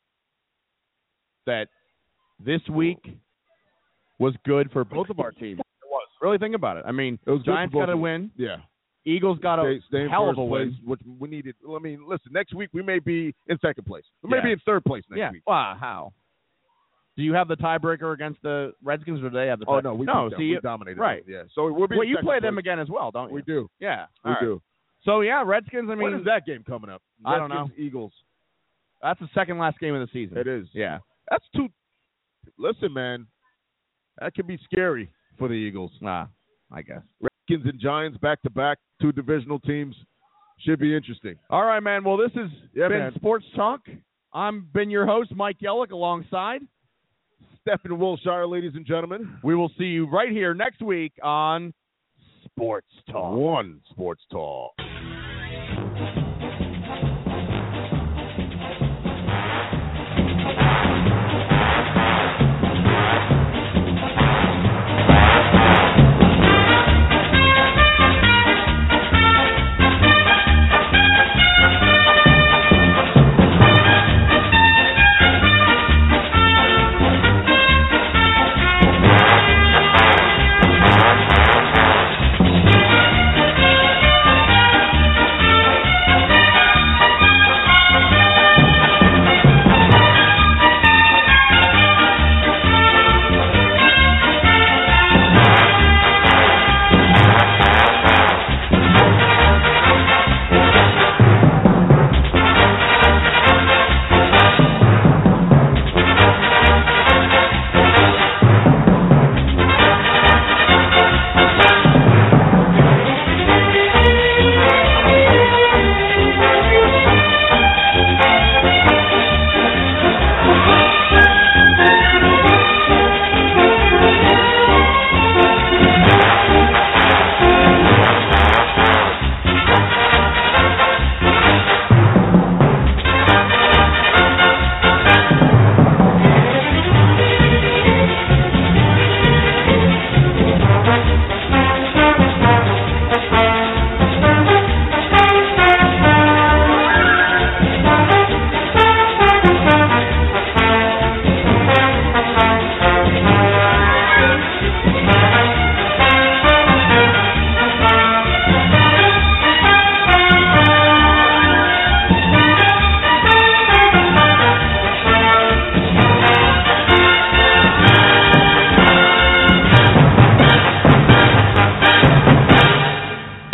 that this week was good for both of our teams. It was. Really think about it. I mean, Giants got to win. Yeah. Eagles got a hell of a win. Which we needed. I mean, listen, next week we may be in second place. We may be in third place next week. Wow, how? Do you have the tiebreaker against the Redskins, or do they have the tiebreaker? Oh, no, we dominated. Right. Them. Yeah. So we'll be you play them again as well, don't you? We do. Yeah. We do. So, yeah, Redskins, I mean. When is that game coming up? I don't know. Eagles. That's the second last game of the season. It is. Yeah. That's 2. Listen, man, that could be scary for the Eagles. I guess. Redskins and Giants back-to-back, 2 divisional teams. Should be interesting. All right, man. Well, this has been Sports Talk. I've been your host, Mike Yellick, alongside Stephen Wilshire, ladies and gentlemen. We will see you right here next week on Sports Talk. One Sports Talk.